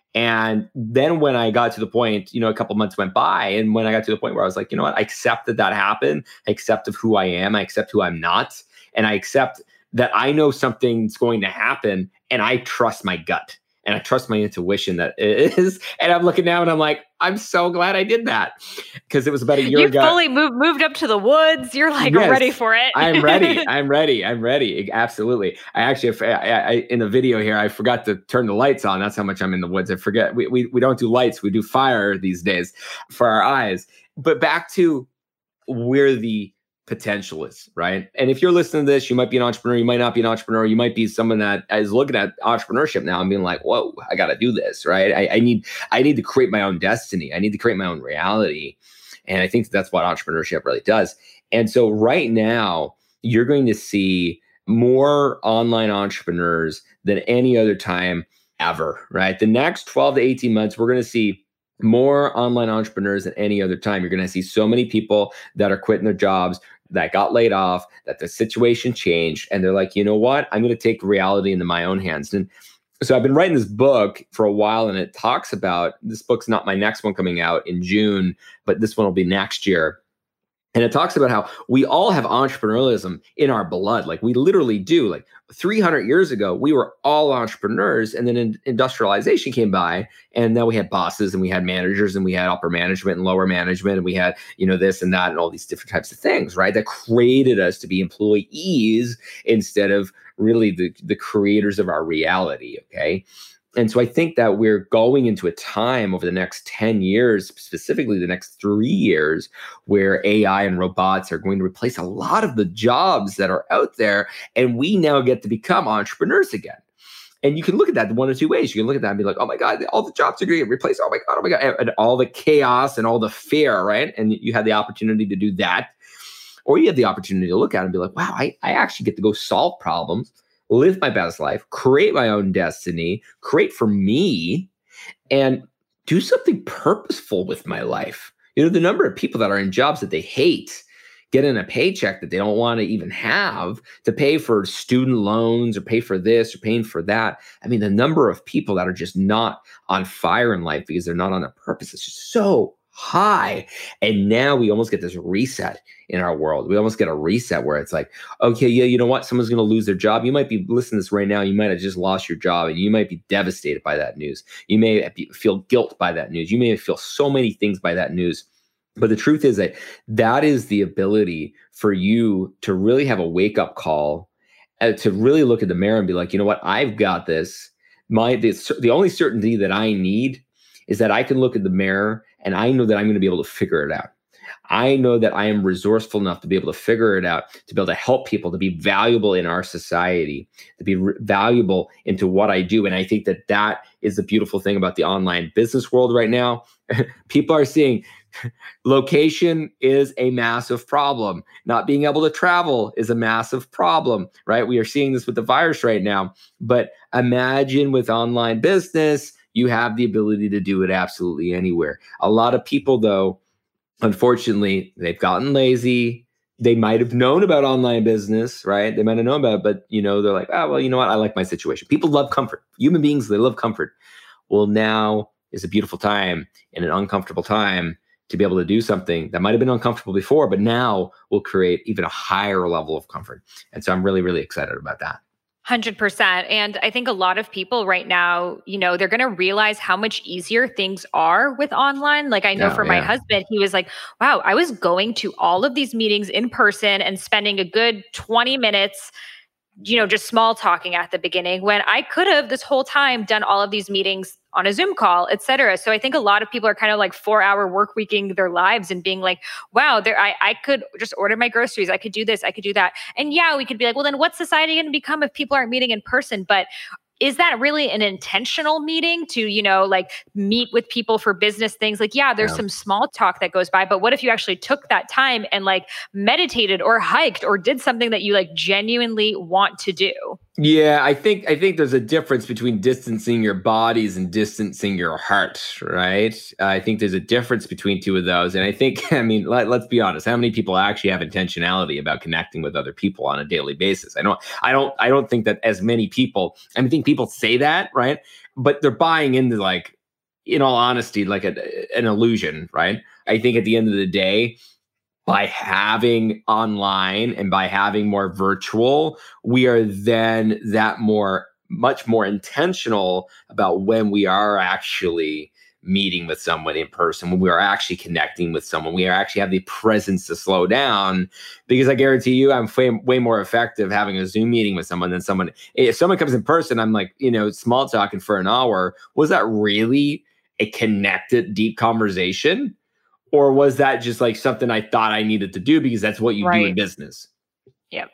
And then when I got to the point, a couple months went by, and when I got to the point where I was like, you know what, I accept that happened. I accept of who I am. I accept who I'm not. And I accept that I know something's going to happen, and I trust my gut. And I trust my intuition that it is. And I'm looking now and I'm like, I'm so glad I did that. Because it was about a year ago. You fully moved up to the woods. You're like, yes, ready for it. I'm ready. I'm ready. Absolutely. I actually, in the video here, I forgot to turn the lights on. That's how much I'm in the woods. I forget. We don't do lights. We do fire these days for our eyes. But back to where the potential is, right? And if you're listening to this, you might be an entrepreneur, you might not be an entrepreneur, you might be someone that is looking at entrepreneurship now and being like, whoa, I got to do this, right? I need to create my own destiny. I need to create my own reality. And I think that's what entrepreneurship really does. And so right now, you're going to see more online entrepreneurs than any other time ever, right? The next 12 to 18 months, we're going to see more online entrepreneurs than any other time. You're going to see so many people that are quitting their jobs, that got laid off, that the situation changed. And they're like, you know what? I'm going to take reality into my own hands. And so I've been writing this book for a while, and it talks about, this book's not my next one coming out in June, but this one will be next year. And it talks about how we all have entrepreneurialism in our blood. Like we literally do. Like 300 years ago, we were all entrepreneurs. And then industrialization came by, and then we had bosses and we had managers and we had upper management and lower management. And we had, this and that and all these different types of things, right? That created us to be employees instead of really the creators of our reality. Okay. And so I think that we're going into a time over the next 10 years, specifically the next 3 years, where AI and robots are going to replace a lot of the jobs that are out there. And we now get to become entrepreneurs again. And you can look at that one of two ways. You can look at that and be like, oh my God, all the jobs are going to get replaced. Oh my God. And all the chaos and all the fear, right? And you have the opportunity to do that. Or you have the opportunity to look at it and be like, wow, I actually get to go solve problems, live my best life, create my own destiny, create for me, and do something purposeful with my life. The number of people that are in jobs that they hate, getting a paycheck that they don't want to even have to pay for student loans or pay for this or paying for that. I mean, the number of people that are just not on fire in life because they're not on a purpose is just so high. And now we almost get this reset in our world. We almost get a reset where it's like, okay, yeah, you know what? Someone's going to lose their job. You might be listening to this right now. You might have just lost your job, and you might be devastated by that news. You may feel guilt by that news. You may feel so many things by that news. But the truth is that is the ability for you to really have a wake-up call, to really look at the mirror and be like, you know what? I've got this. The only certainty that I need is that I can look at the mirror and I know that I'm going to be able to figure it out. I know that I am resourceful enough to be able to figure it out, to be able to help people, to be valuable in our society, to be valuable into what I do. And I think that is the beautiful thing about the online business world right now. People are seeing location is a massive problem. Not being able to travel is a massive problem, right? We are seeing this with the virus right now. But imagine with online business, you have the ability to do it absolutely anywhere. A lot of people, though, unfortunately, they've gotten lazy. They might have known about online business, right? They might have known about it, but they're like, oh, well, you know what? I like my situation. People love comfort. Human beings, they love comfort. Well, now is a beautiful time in an uncomfortable time to be able to do something that might have been uncomfortable before, but now will create even a higher level of comfort. And so I'm really, really excited about that. 100%. And I think a lot of people right now, they're going to realize how much easier things are with online. Like I know for my husband, he was like, wow, I was going to all of these meetings in person and spending a good 20 minutes, just small talking at the beginning, when I could have this whole time done all of these meetings on a Zoom call, et cetera. So I think a lot of people are kind of like 4-hour work weeking their lives and being like, wow, I could just order my groceries. I could do this. I could do that. And yeah, we could be like, well, then what's society going to become if people aren't meeting in person? But is that really an intentional meeting to, meet with people for business things? Like, yeah, there's some small talk that goes by, but what if you actually took that time and meditated or hiked or did something that you genuinely want to do? Yeah, I think there's a difference between distancing your bodies and distancing your heart, right? I think there's a difference between two of those. And I think, let's be honest, how many people actually have intentionality about connecting with other people on a daily basis? I don't think that as many people, I think people say that, right? But they're buying into in all honesty, like an illusion, right? I think at the end of the day, by having online and by having more virtual, we are then much more intentional about when we are actually meeting with someone in person, when we are actually connecting with someone, we actually have the presence to slow down. Because I guarantee you, I'm way more effective having a Zoom meeting with someone than someone. If someone comes in person, I'm like, small talking for an hour. Was that really a connected, deep conversation? Or was that just like something I thought I needed to do because that's what you do in business? Yep.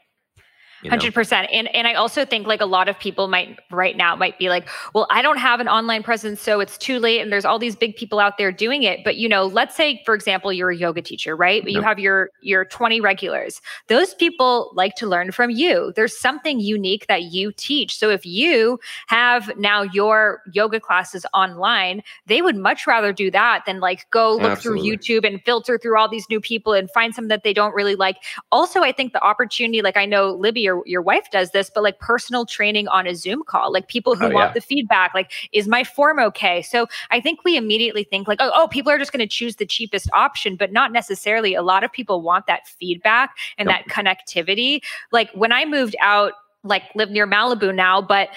100%. And I also think like a lot of people might be like, well, I don't have an online presence, so it's too late. And there's all these big people out there doing it. But, let's say, for example, you're a yoga teacher, right? But you have your 20 regulars. Those people like to learn from you. There's something unique that you teach. So if you have now your yoga classes online, they would much rather do that than like go look through YouTube and filter through all these new people and find some that they don't really like. Also, I think the opportunity, like I know Libby, your wife does this, but like personal training on a Zoom call, like people who want the feedback, like, is my form okay? So I think we immediately think like, oh, people are just going to choose the cheapest option, but not necessarily. A lot of people want that feedback and that connectivity. Like when I moved out, like live near Malibu now, but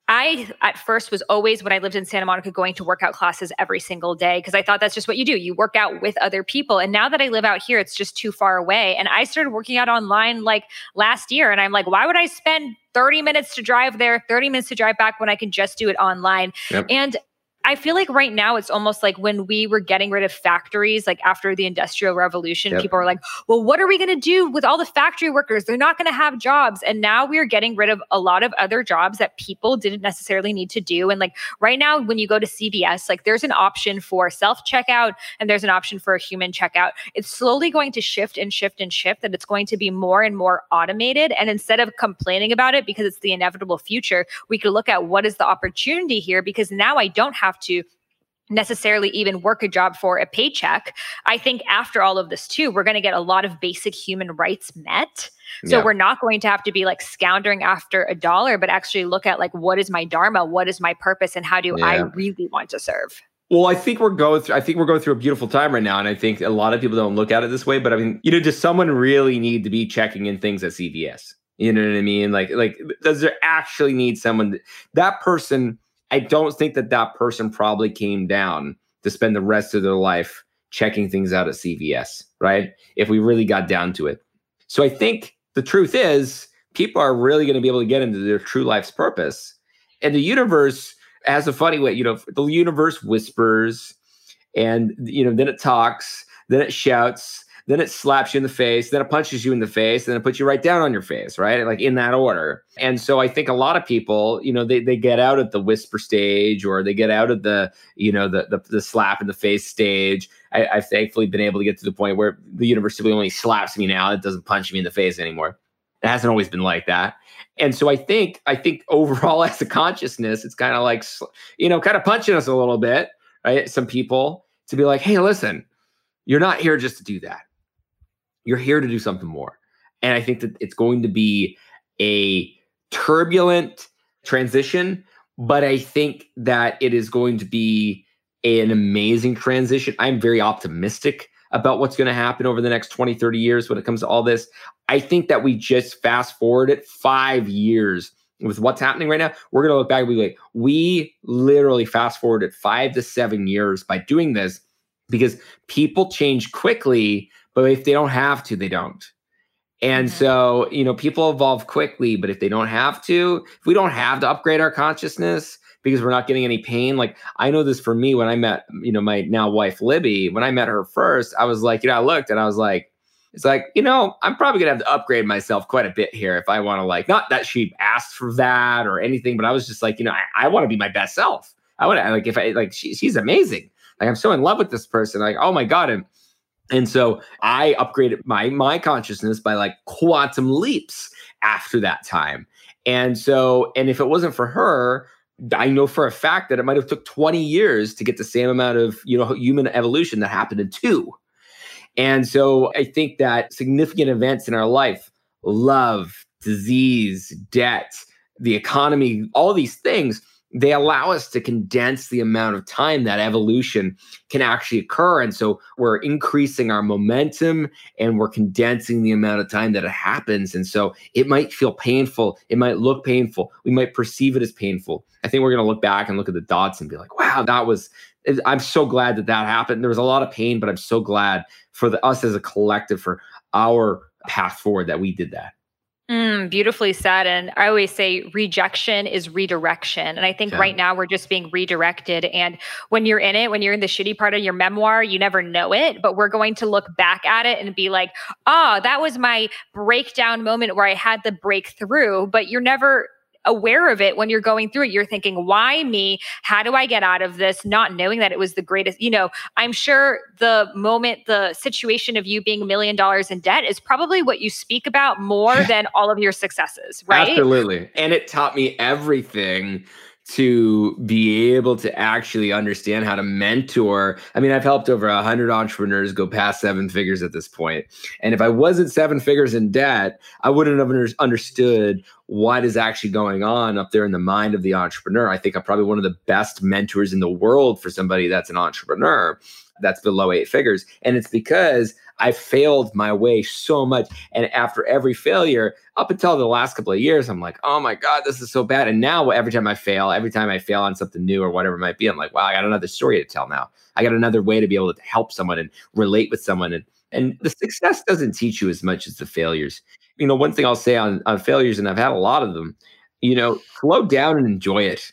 I, at first, was always, when I lived in Santa Monica, going to workout classes every single day because I thought that's just what you do. You work out with other people. And now that I live out here, it's just too far away. And I started working out online like last year. And I'm like, why would I spend 30 minutes to drive there, 30 minutes to drive back when I can just do it online? And I feel like right now it's almost like when we were getting rid of factories, like after the Industrial Revolution, people were like, well, what are we going to do with all the factory workers? They're not going to have jobs. And now we are getting rid of a lot of other jobs that people didn't necessarily need to do. And like right now, when you go to CVS, like there's an option for self-checkout and there's an option for a human checkout. It's slowly going to shift and shift and shift, that it's going to be more and more automated. And instead of complaining about it because it's the inevitable future, we could look at what is the opportunity here, because now I don't have to necessarily even work a job for a paycheck. I think after all of this too, we're going to get a lot of basic human rights met. So we're not going to have to be like scoundering after a dollar, but actually look at like, what is my dharma? What is my purpose? And how do I really want to serve? Well, I think we're going through a beautiful time right now. And I think a lot of people don't look at it this way, but I mean, does someone really need to be checking in things at CVS? You know what I mean? Like, does there actually need someone that person? I don't think that person probably came down to spend the rest of their life checking things out at CVS, right? If we really got down to it. So I think the truth is people are really going to be able to get into their true life's purpose. And the universe has a funny way, the universe whispers and, then it talks, then it shouts, then it slaps you in the face, then it punches you in the face, then it puts you right down on your face, right? Like in that order. And so I think a lot of people, they get out at the whisper stage, or they get out of the, the slap in the face stage. I've thankfully been able to get to the point where the universe simply only slaps me now. It doesn't punch me in the face anymore. It hasn't always been like that. And so I think overall as a consciousness, it's kind of like, kind of punching us a little bit, right? Some people to be like, hey, listen, you're not here just to do that. You're here to do something more. And I think that it's going to be a turbulent transition, but I think that it is going to be an amazing transition. I'm very optimistic about what's going to happen over the next 20, 30 years when it comes to all this. I think that we just fast forward it 5 years with what's happening right now. We're going to look back and be like, we literally fast forwarded 5 to 7 years by doing this, because people change quickly. But if they don't have to, they don't. And so, people evolve quickly, but if they don't have to, if we don't have to upgrade our consciousness because we're not getting any pain, like I know this for me when I met, my now wife, Libby, when I met her first, I was like, I looked and I was like, it's like, I'm probably gonna have to upgrade myself quite a bit here if I want to not that she asked for that or anything, but I was just like, I want to be my best self. I want to she's amazing. Like I'm so in love with this person. Like, oh my God. And so I upgraded my consciousness by quantum leaps after that time. And if it wasn't for her, I know for a fact that it might have took 20 years to get the same amount of, human evolution that happened in 2. And so I think that significant events in our life, love, disease, debt, the economy, all these things, they allow us to condense the amount of time that evolution can actually occur. And so we're increasing our momentum and we're condensing the amount of time that it happens. And so it might feel painful. It might look painful. We might perceive it as painful. I think we're going to look back and look at the dots and be like, wow, I'm so glad that happened. There was a lot of pain, but I'm so glad for us as a collective, for our path forward, that we did that. Beautifully said. And I always say rejection is redirection. And I think right now we're just being redirected. And when you're in it, when you're in the shitty part of your memoir, you never know it, but we're going to look back at it and be like, oh, that was my breakdown moment where I had the breakthrough, but you're never aware of it when you're going through it. You're thinking, why me? How do I get out of this? Not knowing that it was the greatest, I'm sure the situation of you being $1 million in debt is probably what you speak about more than all of your successes, right? Absolutely. And it taught me everything to be able to actually understand how to mentor. I mean, I've helped over 100 entrepreneurs go past 7 figures at this point. And if I wasn't 7 figures in debt, I wouldn't have understood what is actually going on up there in the mind of the entrepreneur. I think I'm probably one of the best mentors in the world for somebody that's an entrepreneur that's below 8 figures. And it's because I failed my way so much. And after every failure, up until the last couple of years, I'm like, oh my God, this is so bad. And now every time I fail on something new or whatever it might be, I'm like, wow, I got another story to tell now. I got another way to be able to help someone and relate with someone. And the success doesn't teach you as much as the failures. One thing I'll say on failures, and I've had a lot of them, slow down and enjoy it.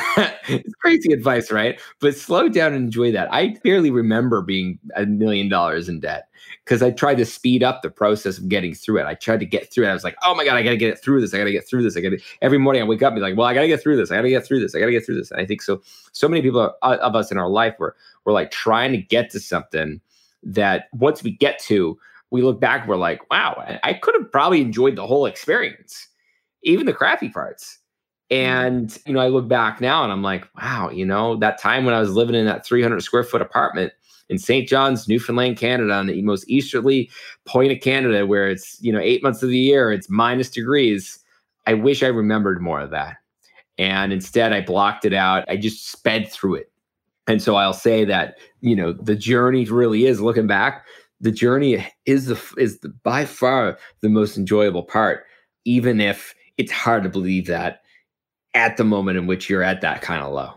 It's crazy advice, right? But slow down and enjoy that. I barely remember being $1 million in debt because I tried to speed up the process of getting through it. I tried to get through it. I was like, oh my God, I got to get through this. I got to get through this. Every morning I wake up and be like, well, I got to get through this. I got to get through this. I got to get through this. And I think so many people of us in our life, we're like trying to get to something that once we get to, we look back, we're like, wow, I could have probably enjoyed the whole experience, even the crappy parts. And, I look back now and I'm like, wow, that time when I was living in that 300 square foot apartment in St. John's, Newfoundland, Canada, on the most easterly point of Canada, where it's, 8 months of the year, it's minus degrees. I wish I remembered more of that. And instead I blocked it out. I just sped through it. And so I'll say that, the journey really is, looking back, the journey is by far the most enjoyable part, even if it's hard to believe that at the moment in which you're at that kind of low.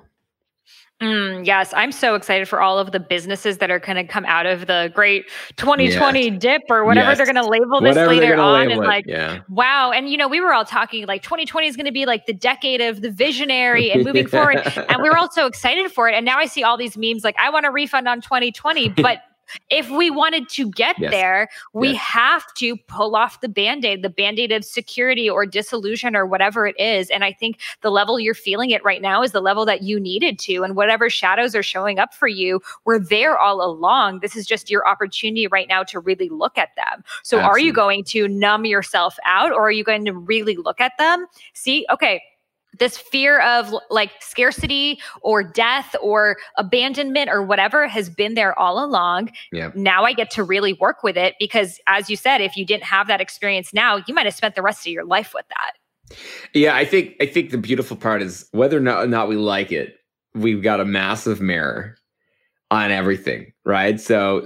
Yes, I'm so excited for all of the businesses that are going to come out of the great 2020 dip or whatever they're going to label this later on. And wow. And, we were all talking like 2020 is going to be like the decade of the visionary and moving forward. And we were all so excited for it. And now I see all these memes like, I want a refund on 2020, but if we wanted to get there, we have to pull off the Band-Aid of security or disillusion or whatever it is. And I think the level you're feeling it right now is the level that you needed to. And whatever shadows are showing up for you, we're there all along. This is just your opportunity right now to really look at them. So Are you going to numb yourself out, or are you going to really look at them? See, okay, this fear of like scarcity or death or abandonment or whatever has been there all along. Yep. Now I get to really work with it because, as you said, if you didn't have that experience now, you might have spent the rest of your life with that. Yeah, I think the beautiful part is whether or not we like it, we've got a massive mirror on everything, right? So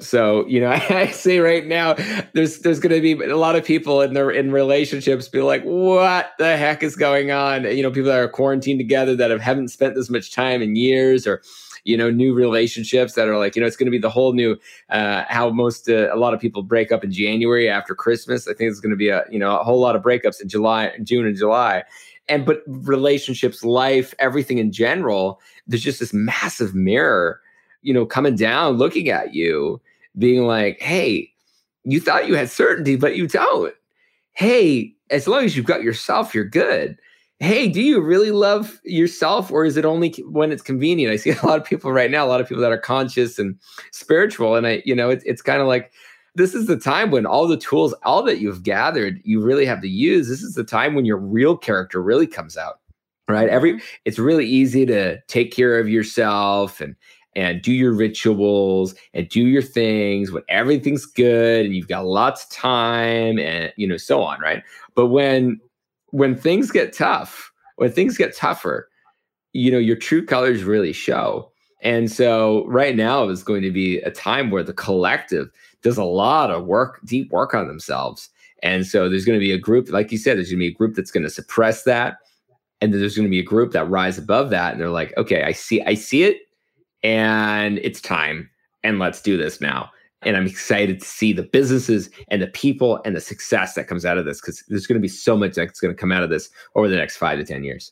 I say right now, there's going to be a lot of people in relationships be like, what the heck is going on? People that are quarantined together that haven't spent this much time in years, or new relationships that are like, it's going to be the whole new how a lot of people break up in January after Christmas. I think it's going to be a whole lot of breakups in June and July. But relationships, life, everything in general, there's just this massive mirror coming down, looking at you, being like, hey, you thought you had certainty, but you don't. Hey, as long as you've got yourself, you're good. Hey, do you really love yourself, or is it only when it's convenient? I see a lot of people right now, a lot of people that are conscious and spiritual. And it's kind of like, this is the time when all the tools, all that you've gathered, you really have to use. This is the time when your real character really comes out, right? It's really easy to take care of yourself and do your rituals and do your things when everything's good and you've got lots of time and, so on, right? But when things get tough, when things get tougher, your true colors really show. And so right now is going to be a time where the collective does a lot of work, deep work on themselves. And so there's going to be a group, like you said, there's going to be a group that's going to suppress that. And then there's going to be a group that rise above that. And they're like, okay, I see it, and it's time. And let's do this now. And I'm excited to see the businesses and the people and the success that comes out of this, because there's going to be so much that's going to come out of this over the next 5 to 10 years.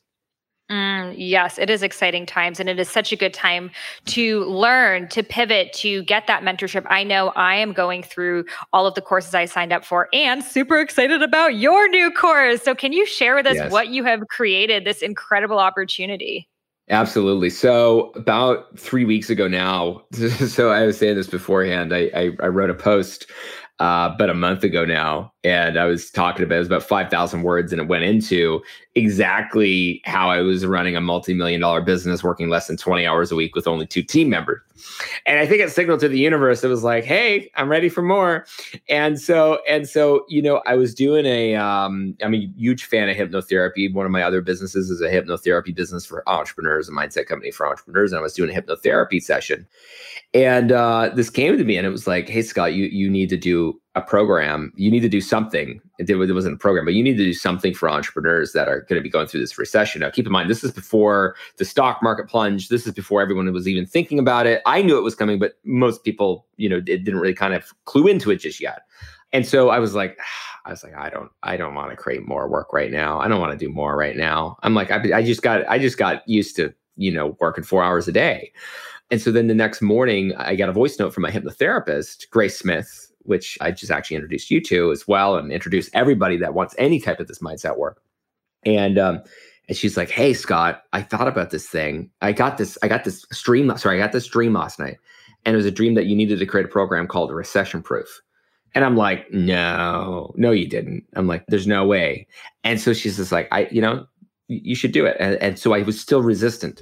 Yes, it is exciting times, and it is such a good time to learn, to pivot, to get that mentorship. I know I am going through all of the courses I signed up for and super excited about your new course. So can you share with us what you have created, this incredible opportunity? Absolutely. So about 3 weeks ago now, so I was saying this beforehand, I wrote a post about a month ago now, and I was talking about, it was about 5,000 words, and it went into exactly how I was running a multi-million-dollar business, working less than 20 hours a week with only 2 team members. And I think it signaled to the universe, it was like, hey, I'm ready for more. And so, I was doing I'm a huge fan of hypnotherapy. One of my other businesses is a hypnotherapy business for entrepreneurs, a mindset company for entrepreneurs. And I was doing a hypnotherapy session. And this came to me, and it was like, hey, Scott, you need to do a program. You need to do something. It wasn't a program, but you need to do something for entrepreneurs that are going to be going through this recession. Now, keep in mind, this is before the stock market plunged. This is before everyone was even thinking about it. I knew it was coming, but most people, it didn't really kind of clue into it just yet. And so I was like, I don't want to create more work right now. I don't want to do more right now. I'm like, I just got used to, working 4 hours a day. And so then the next morning, I got a voice note from my hypnotherapist, Grace Smith, which I just actually introduced you to as well, and introduced everybody that wants any type of this mindset work. And she's like, hey, Scott, I thought about this thing. I got this dream last night. And it was a dream that you needed to create a program called Recession Proof. And I'm like, no, you didn't. I'm like, there's no way. And so she's just like, you should do it. And so I was still resistant.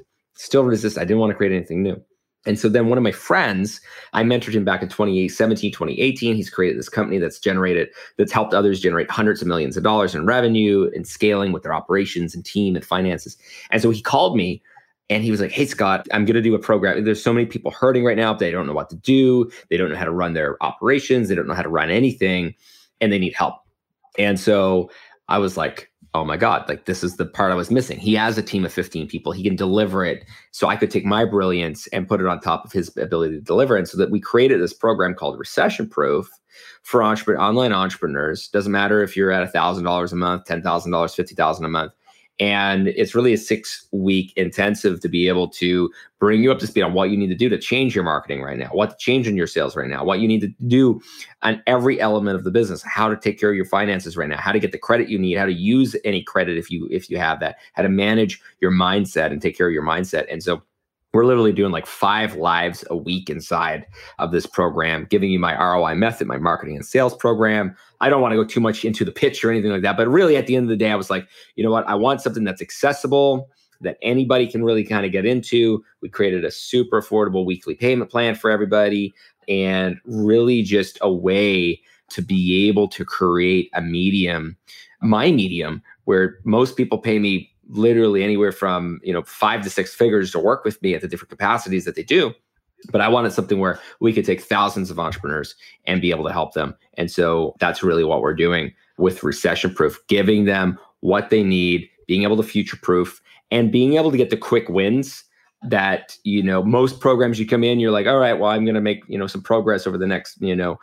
I didn't want to create anything new. And so then one of my friends, I mentored him back in 2017, 2018. He's created this company that's helped others generate hundreds of millions of dollars in revenue and scaling with their operations and team and finances. And so he called me and he was like, hey, Scott, I'm going to do a program. There's so many people hurting right now. They don't know what to do. They don't know how to run their operations. They don't know how to run anything, and they need help. And so I was like, oh my God, like this is the part I was missing. He has a team of 15 people. He can deliver it. So I could take my brilliance and put it on top of his ability to deliver it. So that we created this program called Recession Proof for online entrepreneurs. Doesn't matter if you're at $1,000 a month, $10,000, $50,000 a month. And it's really a 6-week intensive to be able to bring you up to speed on what you need to do to change your marketing right now, what to change in your sales right now, what you need to do on every element of the business, how to take care of your finances right now, how to get the credit you need, how to use any credit if you have that, how to manage your mindset and take care of your mindset. And so we're literally doing like 5 lives a week inside of this program, giving you my ROI method, my marketing and sales program. I don't want to go too much into the pitch or anything like that, but really at the end of the day, I was like, you know what? I want something that's accessible, that anybody can really kind of get into. We created a super affordable weekly payment plan for everybody, and really just a way to be able to create a medium, my medium, where most people pay me literally anywhere from 5 to 6 figures to work with me at the different capacities that they do. But I wanted something where we could take thousands of entrepreneurs and be able to help them. And so that's really what we're doing with Recession Proof, giving them what they need, being able to future proof, and being able to get the quick wins that, most programs you come in, you're like, all right, well, I'm going to make, some progress over the next,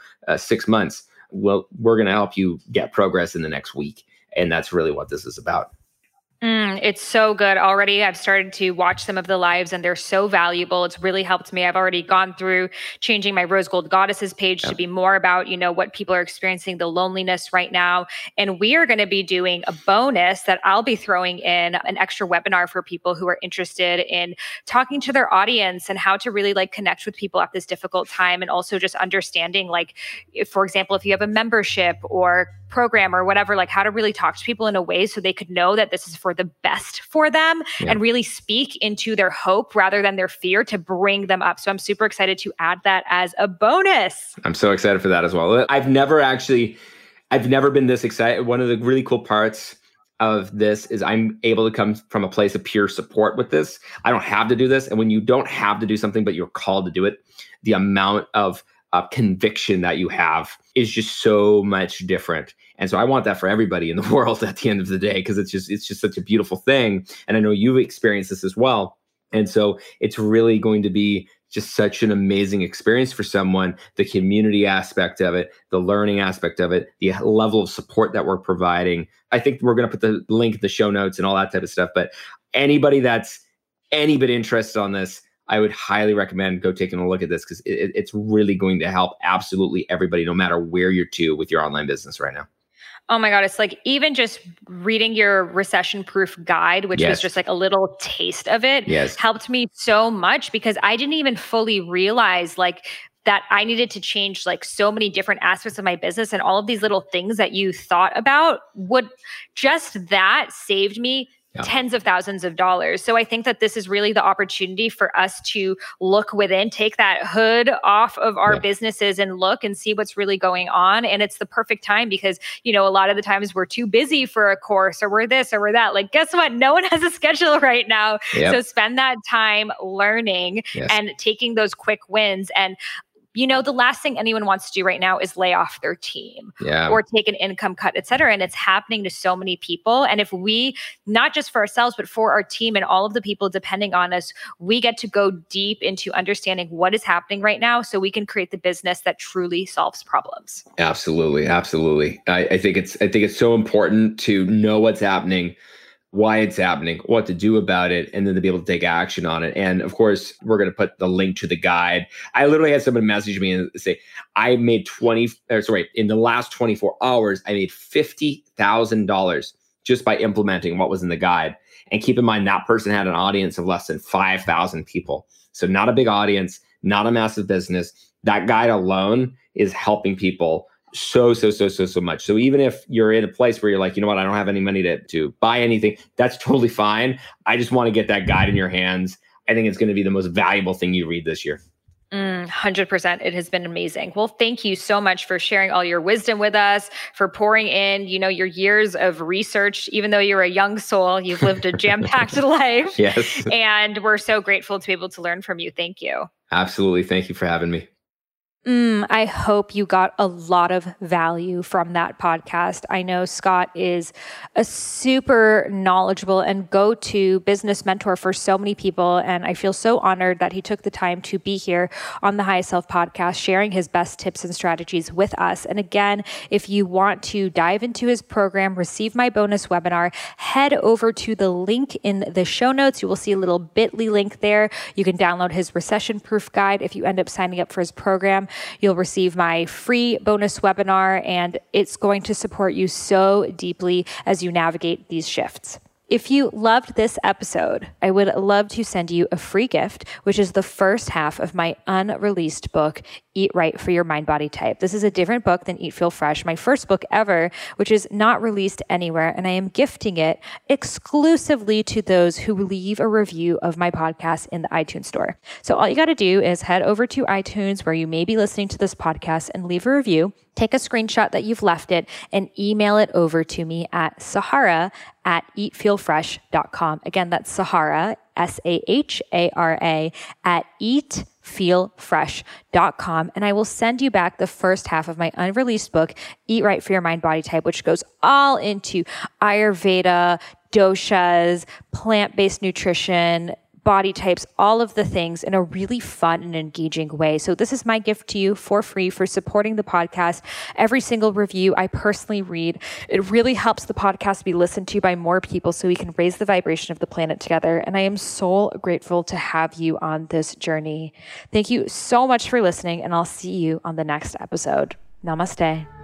6 months. Well, we're going to help you get progress in the next week. And that's really what this is about. It's so good. Already I've started to watch some of the lives, and they're so valuable. It's really helped me. I've already gone through changing my Rose Gold Goddesses page to be more about, what people are experiencing, the loneliness right now. And we are going to be doing a bonus that I'll be throwing in, an extra webinar for people who are interested in talking to their audience and how to really connect with people at this difficult time. And also just understanding, if, for example, if you have a membership or program or whatever, how to really talk to people in a way so they could know that this is for the best for them and really speak into their hope rather than their fear to bring them up. So I'm super excited to add that as a bonus. I'm so excited for that as well. I've never been this excited. One of the really cool parts of this is I'm able to come from a place of pure support with this. I don't have to do this. And when you don't have to do something, but you're called to do it, the amount of conviction that you have is just so much different. And so I want that for everybody in the world at the end of the day, because it's just such a beautiful thing. And I know you've experienced this as well. And so it's really going to be just such an amazing experience for someone, the community aspect of it, the learning aspect of it, the level of support that we're providing. I think we're going to put the link in the show notes and all that type of stuff. But anybody that's any bit interested on this, I would highly recommend go taking a look at this, because it's really going to help absolutely everybody, no matter where you're to with your online business right now. Oh my God. It's like even just reading your recession-proof guide, which was just like a little taste of it, helped me so much, because I didn't even fully realize like that I needed to change like so many different aspects of my business, and all of these little things that you thought about that saved me tens of thousands of dollars. So I think that this is really the opportunity for us to look within, take that hood off of our businesses and look and see what's really going on. And it's the perfect time because, you know, a lot of the times we're too busy for a course, or we're this or we're that. Like, guess what? No one has a schedule right now. So spend that time learning and taking those quick wins. And you know, the last thing anyone wants to do right now is lay off their team or take an income cut, et cetera. And it's happening to so many people. And if we, not just for ourselves, but for our team and all of the people depending on us, we get to go deep into understanding what is happening right now so we can create the business that truly solves problems. Absolutely. Absolutely. I think it's so important to know what's happening, why it's happening, what to do about it, and then to be able to take action on it. And of course, we're going to put the link to the guide. I literally had someone message me and say, I made in the last 24 hours, I made $50,000 just by implementing what was in the guide. And keep in mind, that person had an audience of less than 5,000 people. So not a big audience, not a massive business. That guide alone is helping people so much. So even if you're in a place where you're like, you know what, I don't have any money to buy anything, that's totally fine. I just want to get that guide in your hands. I think it's going to be the most valuable thing you read this year. 100%. It has been amazing. Well, thank you so much for sharing all your wisdom with us, for pouring in, you know, your years of research. Even though you're a young soul, you've lived a jam-packed life. Yes. And we're so grateful to be able to learn from you. Thank you. Absolutely. Thank you for having me. I hope you got a lot of value from that podcast. I know Scott is a super knowledgeable and go-to business mentor for so many people. And I feel so honored that he took the time to be here on the Highest Self podcast, sharing his best tips and strategies with us. And again, if you want to dive into his program, receive my bonus webinar, head over to the link in the show notes. You will see a little bit.ly link there. You can download his recession-proof guide. If you end up signing up for his program, you'll receive my free bonus webinar, and it's going to support you so deeply as you navigate these shifts. If you loved this episode, I would love to send you a free gift, which is the first half of my unreleased book, Eat Right for Your Mind Body Type. This is a different book than Eat Feel Fresh, my first book ever, which is not released anywhere. And I am gifting it exclusively to those who leave a review of my podcast in the iTunes store. So all you got to do is head over to iTunes, where you may be listening to this podcast, and leave a review. Take a screenshot that you've left it and email it over to me at Sahara@eatfeelfresh.com. Again, that's Sahara, Sahara, at eatfeelfresh.com. And I will send you back the first half of my unreleased book, Eat Right for Your Mind Body Type, which goes all into Ayurveda, doshas, plant-based nutrition, body types, all of the things in a really fun and engaging way. So this is my gift to you for free for supporting the podcast. Every single review I personally read. It really helps the podcast be listened to by more people so we can raise the vibration of the planet together. And I am so grateful to have you on this journey. Thank you so much for listening, and I'll see you on the next episode. Namaste.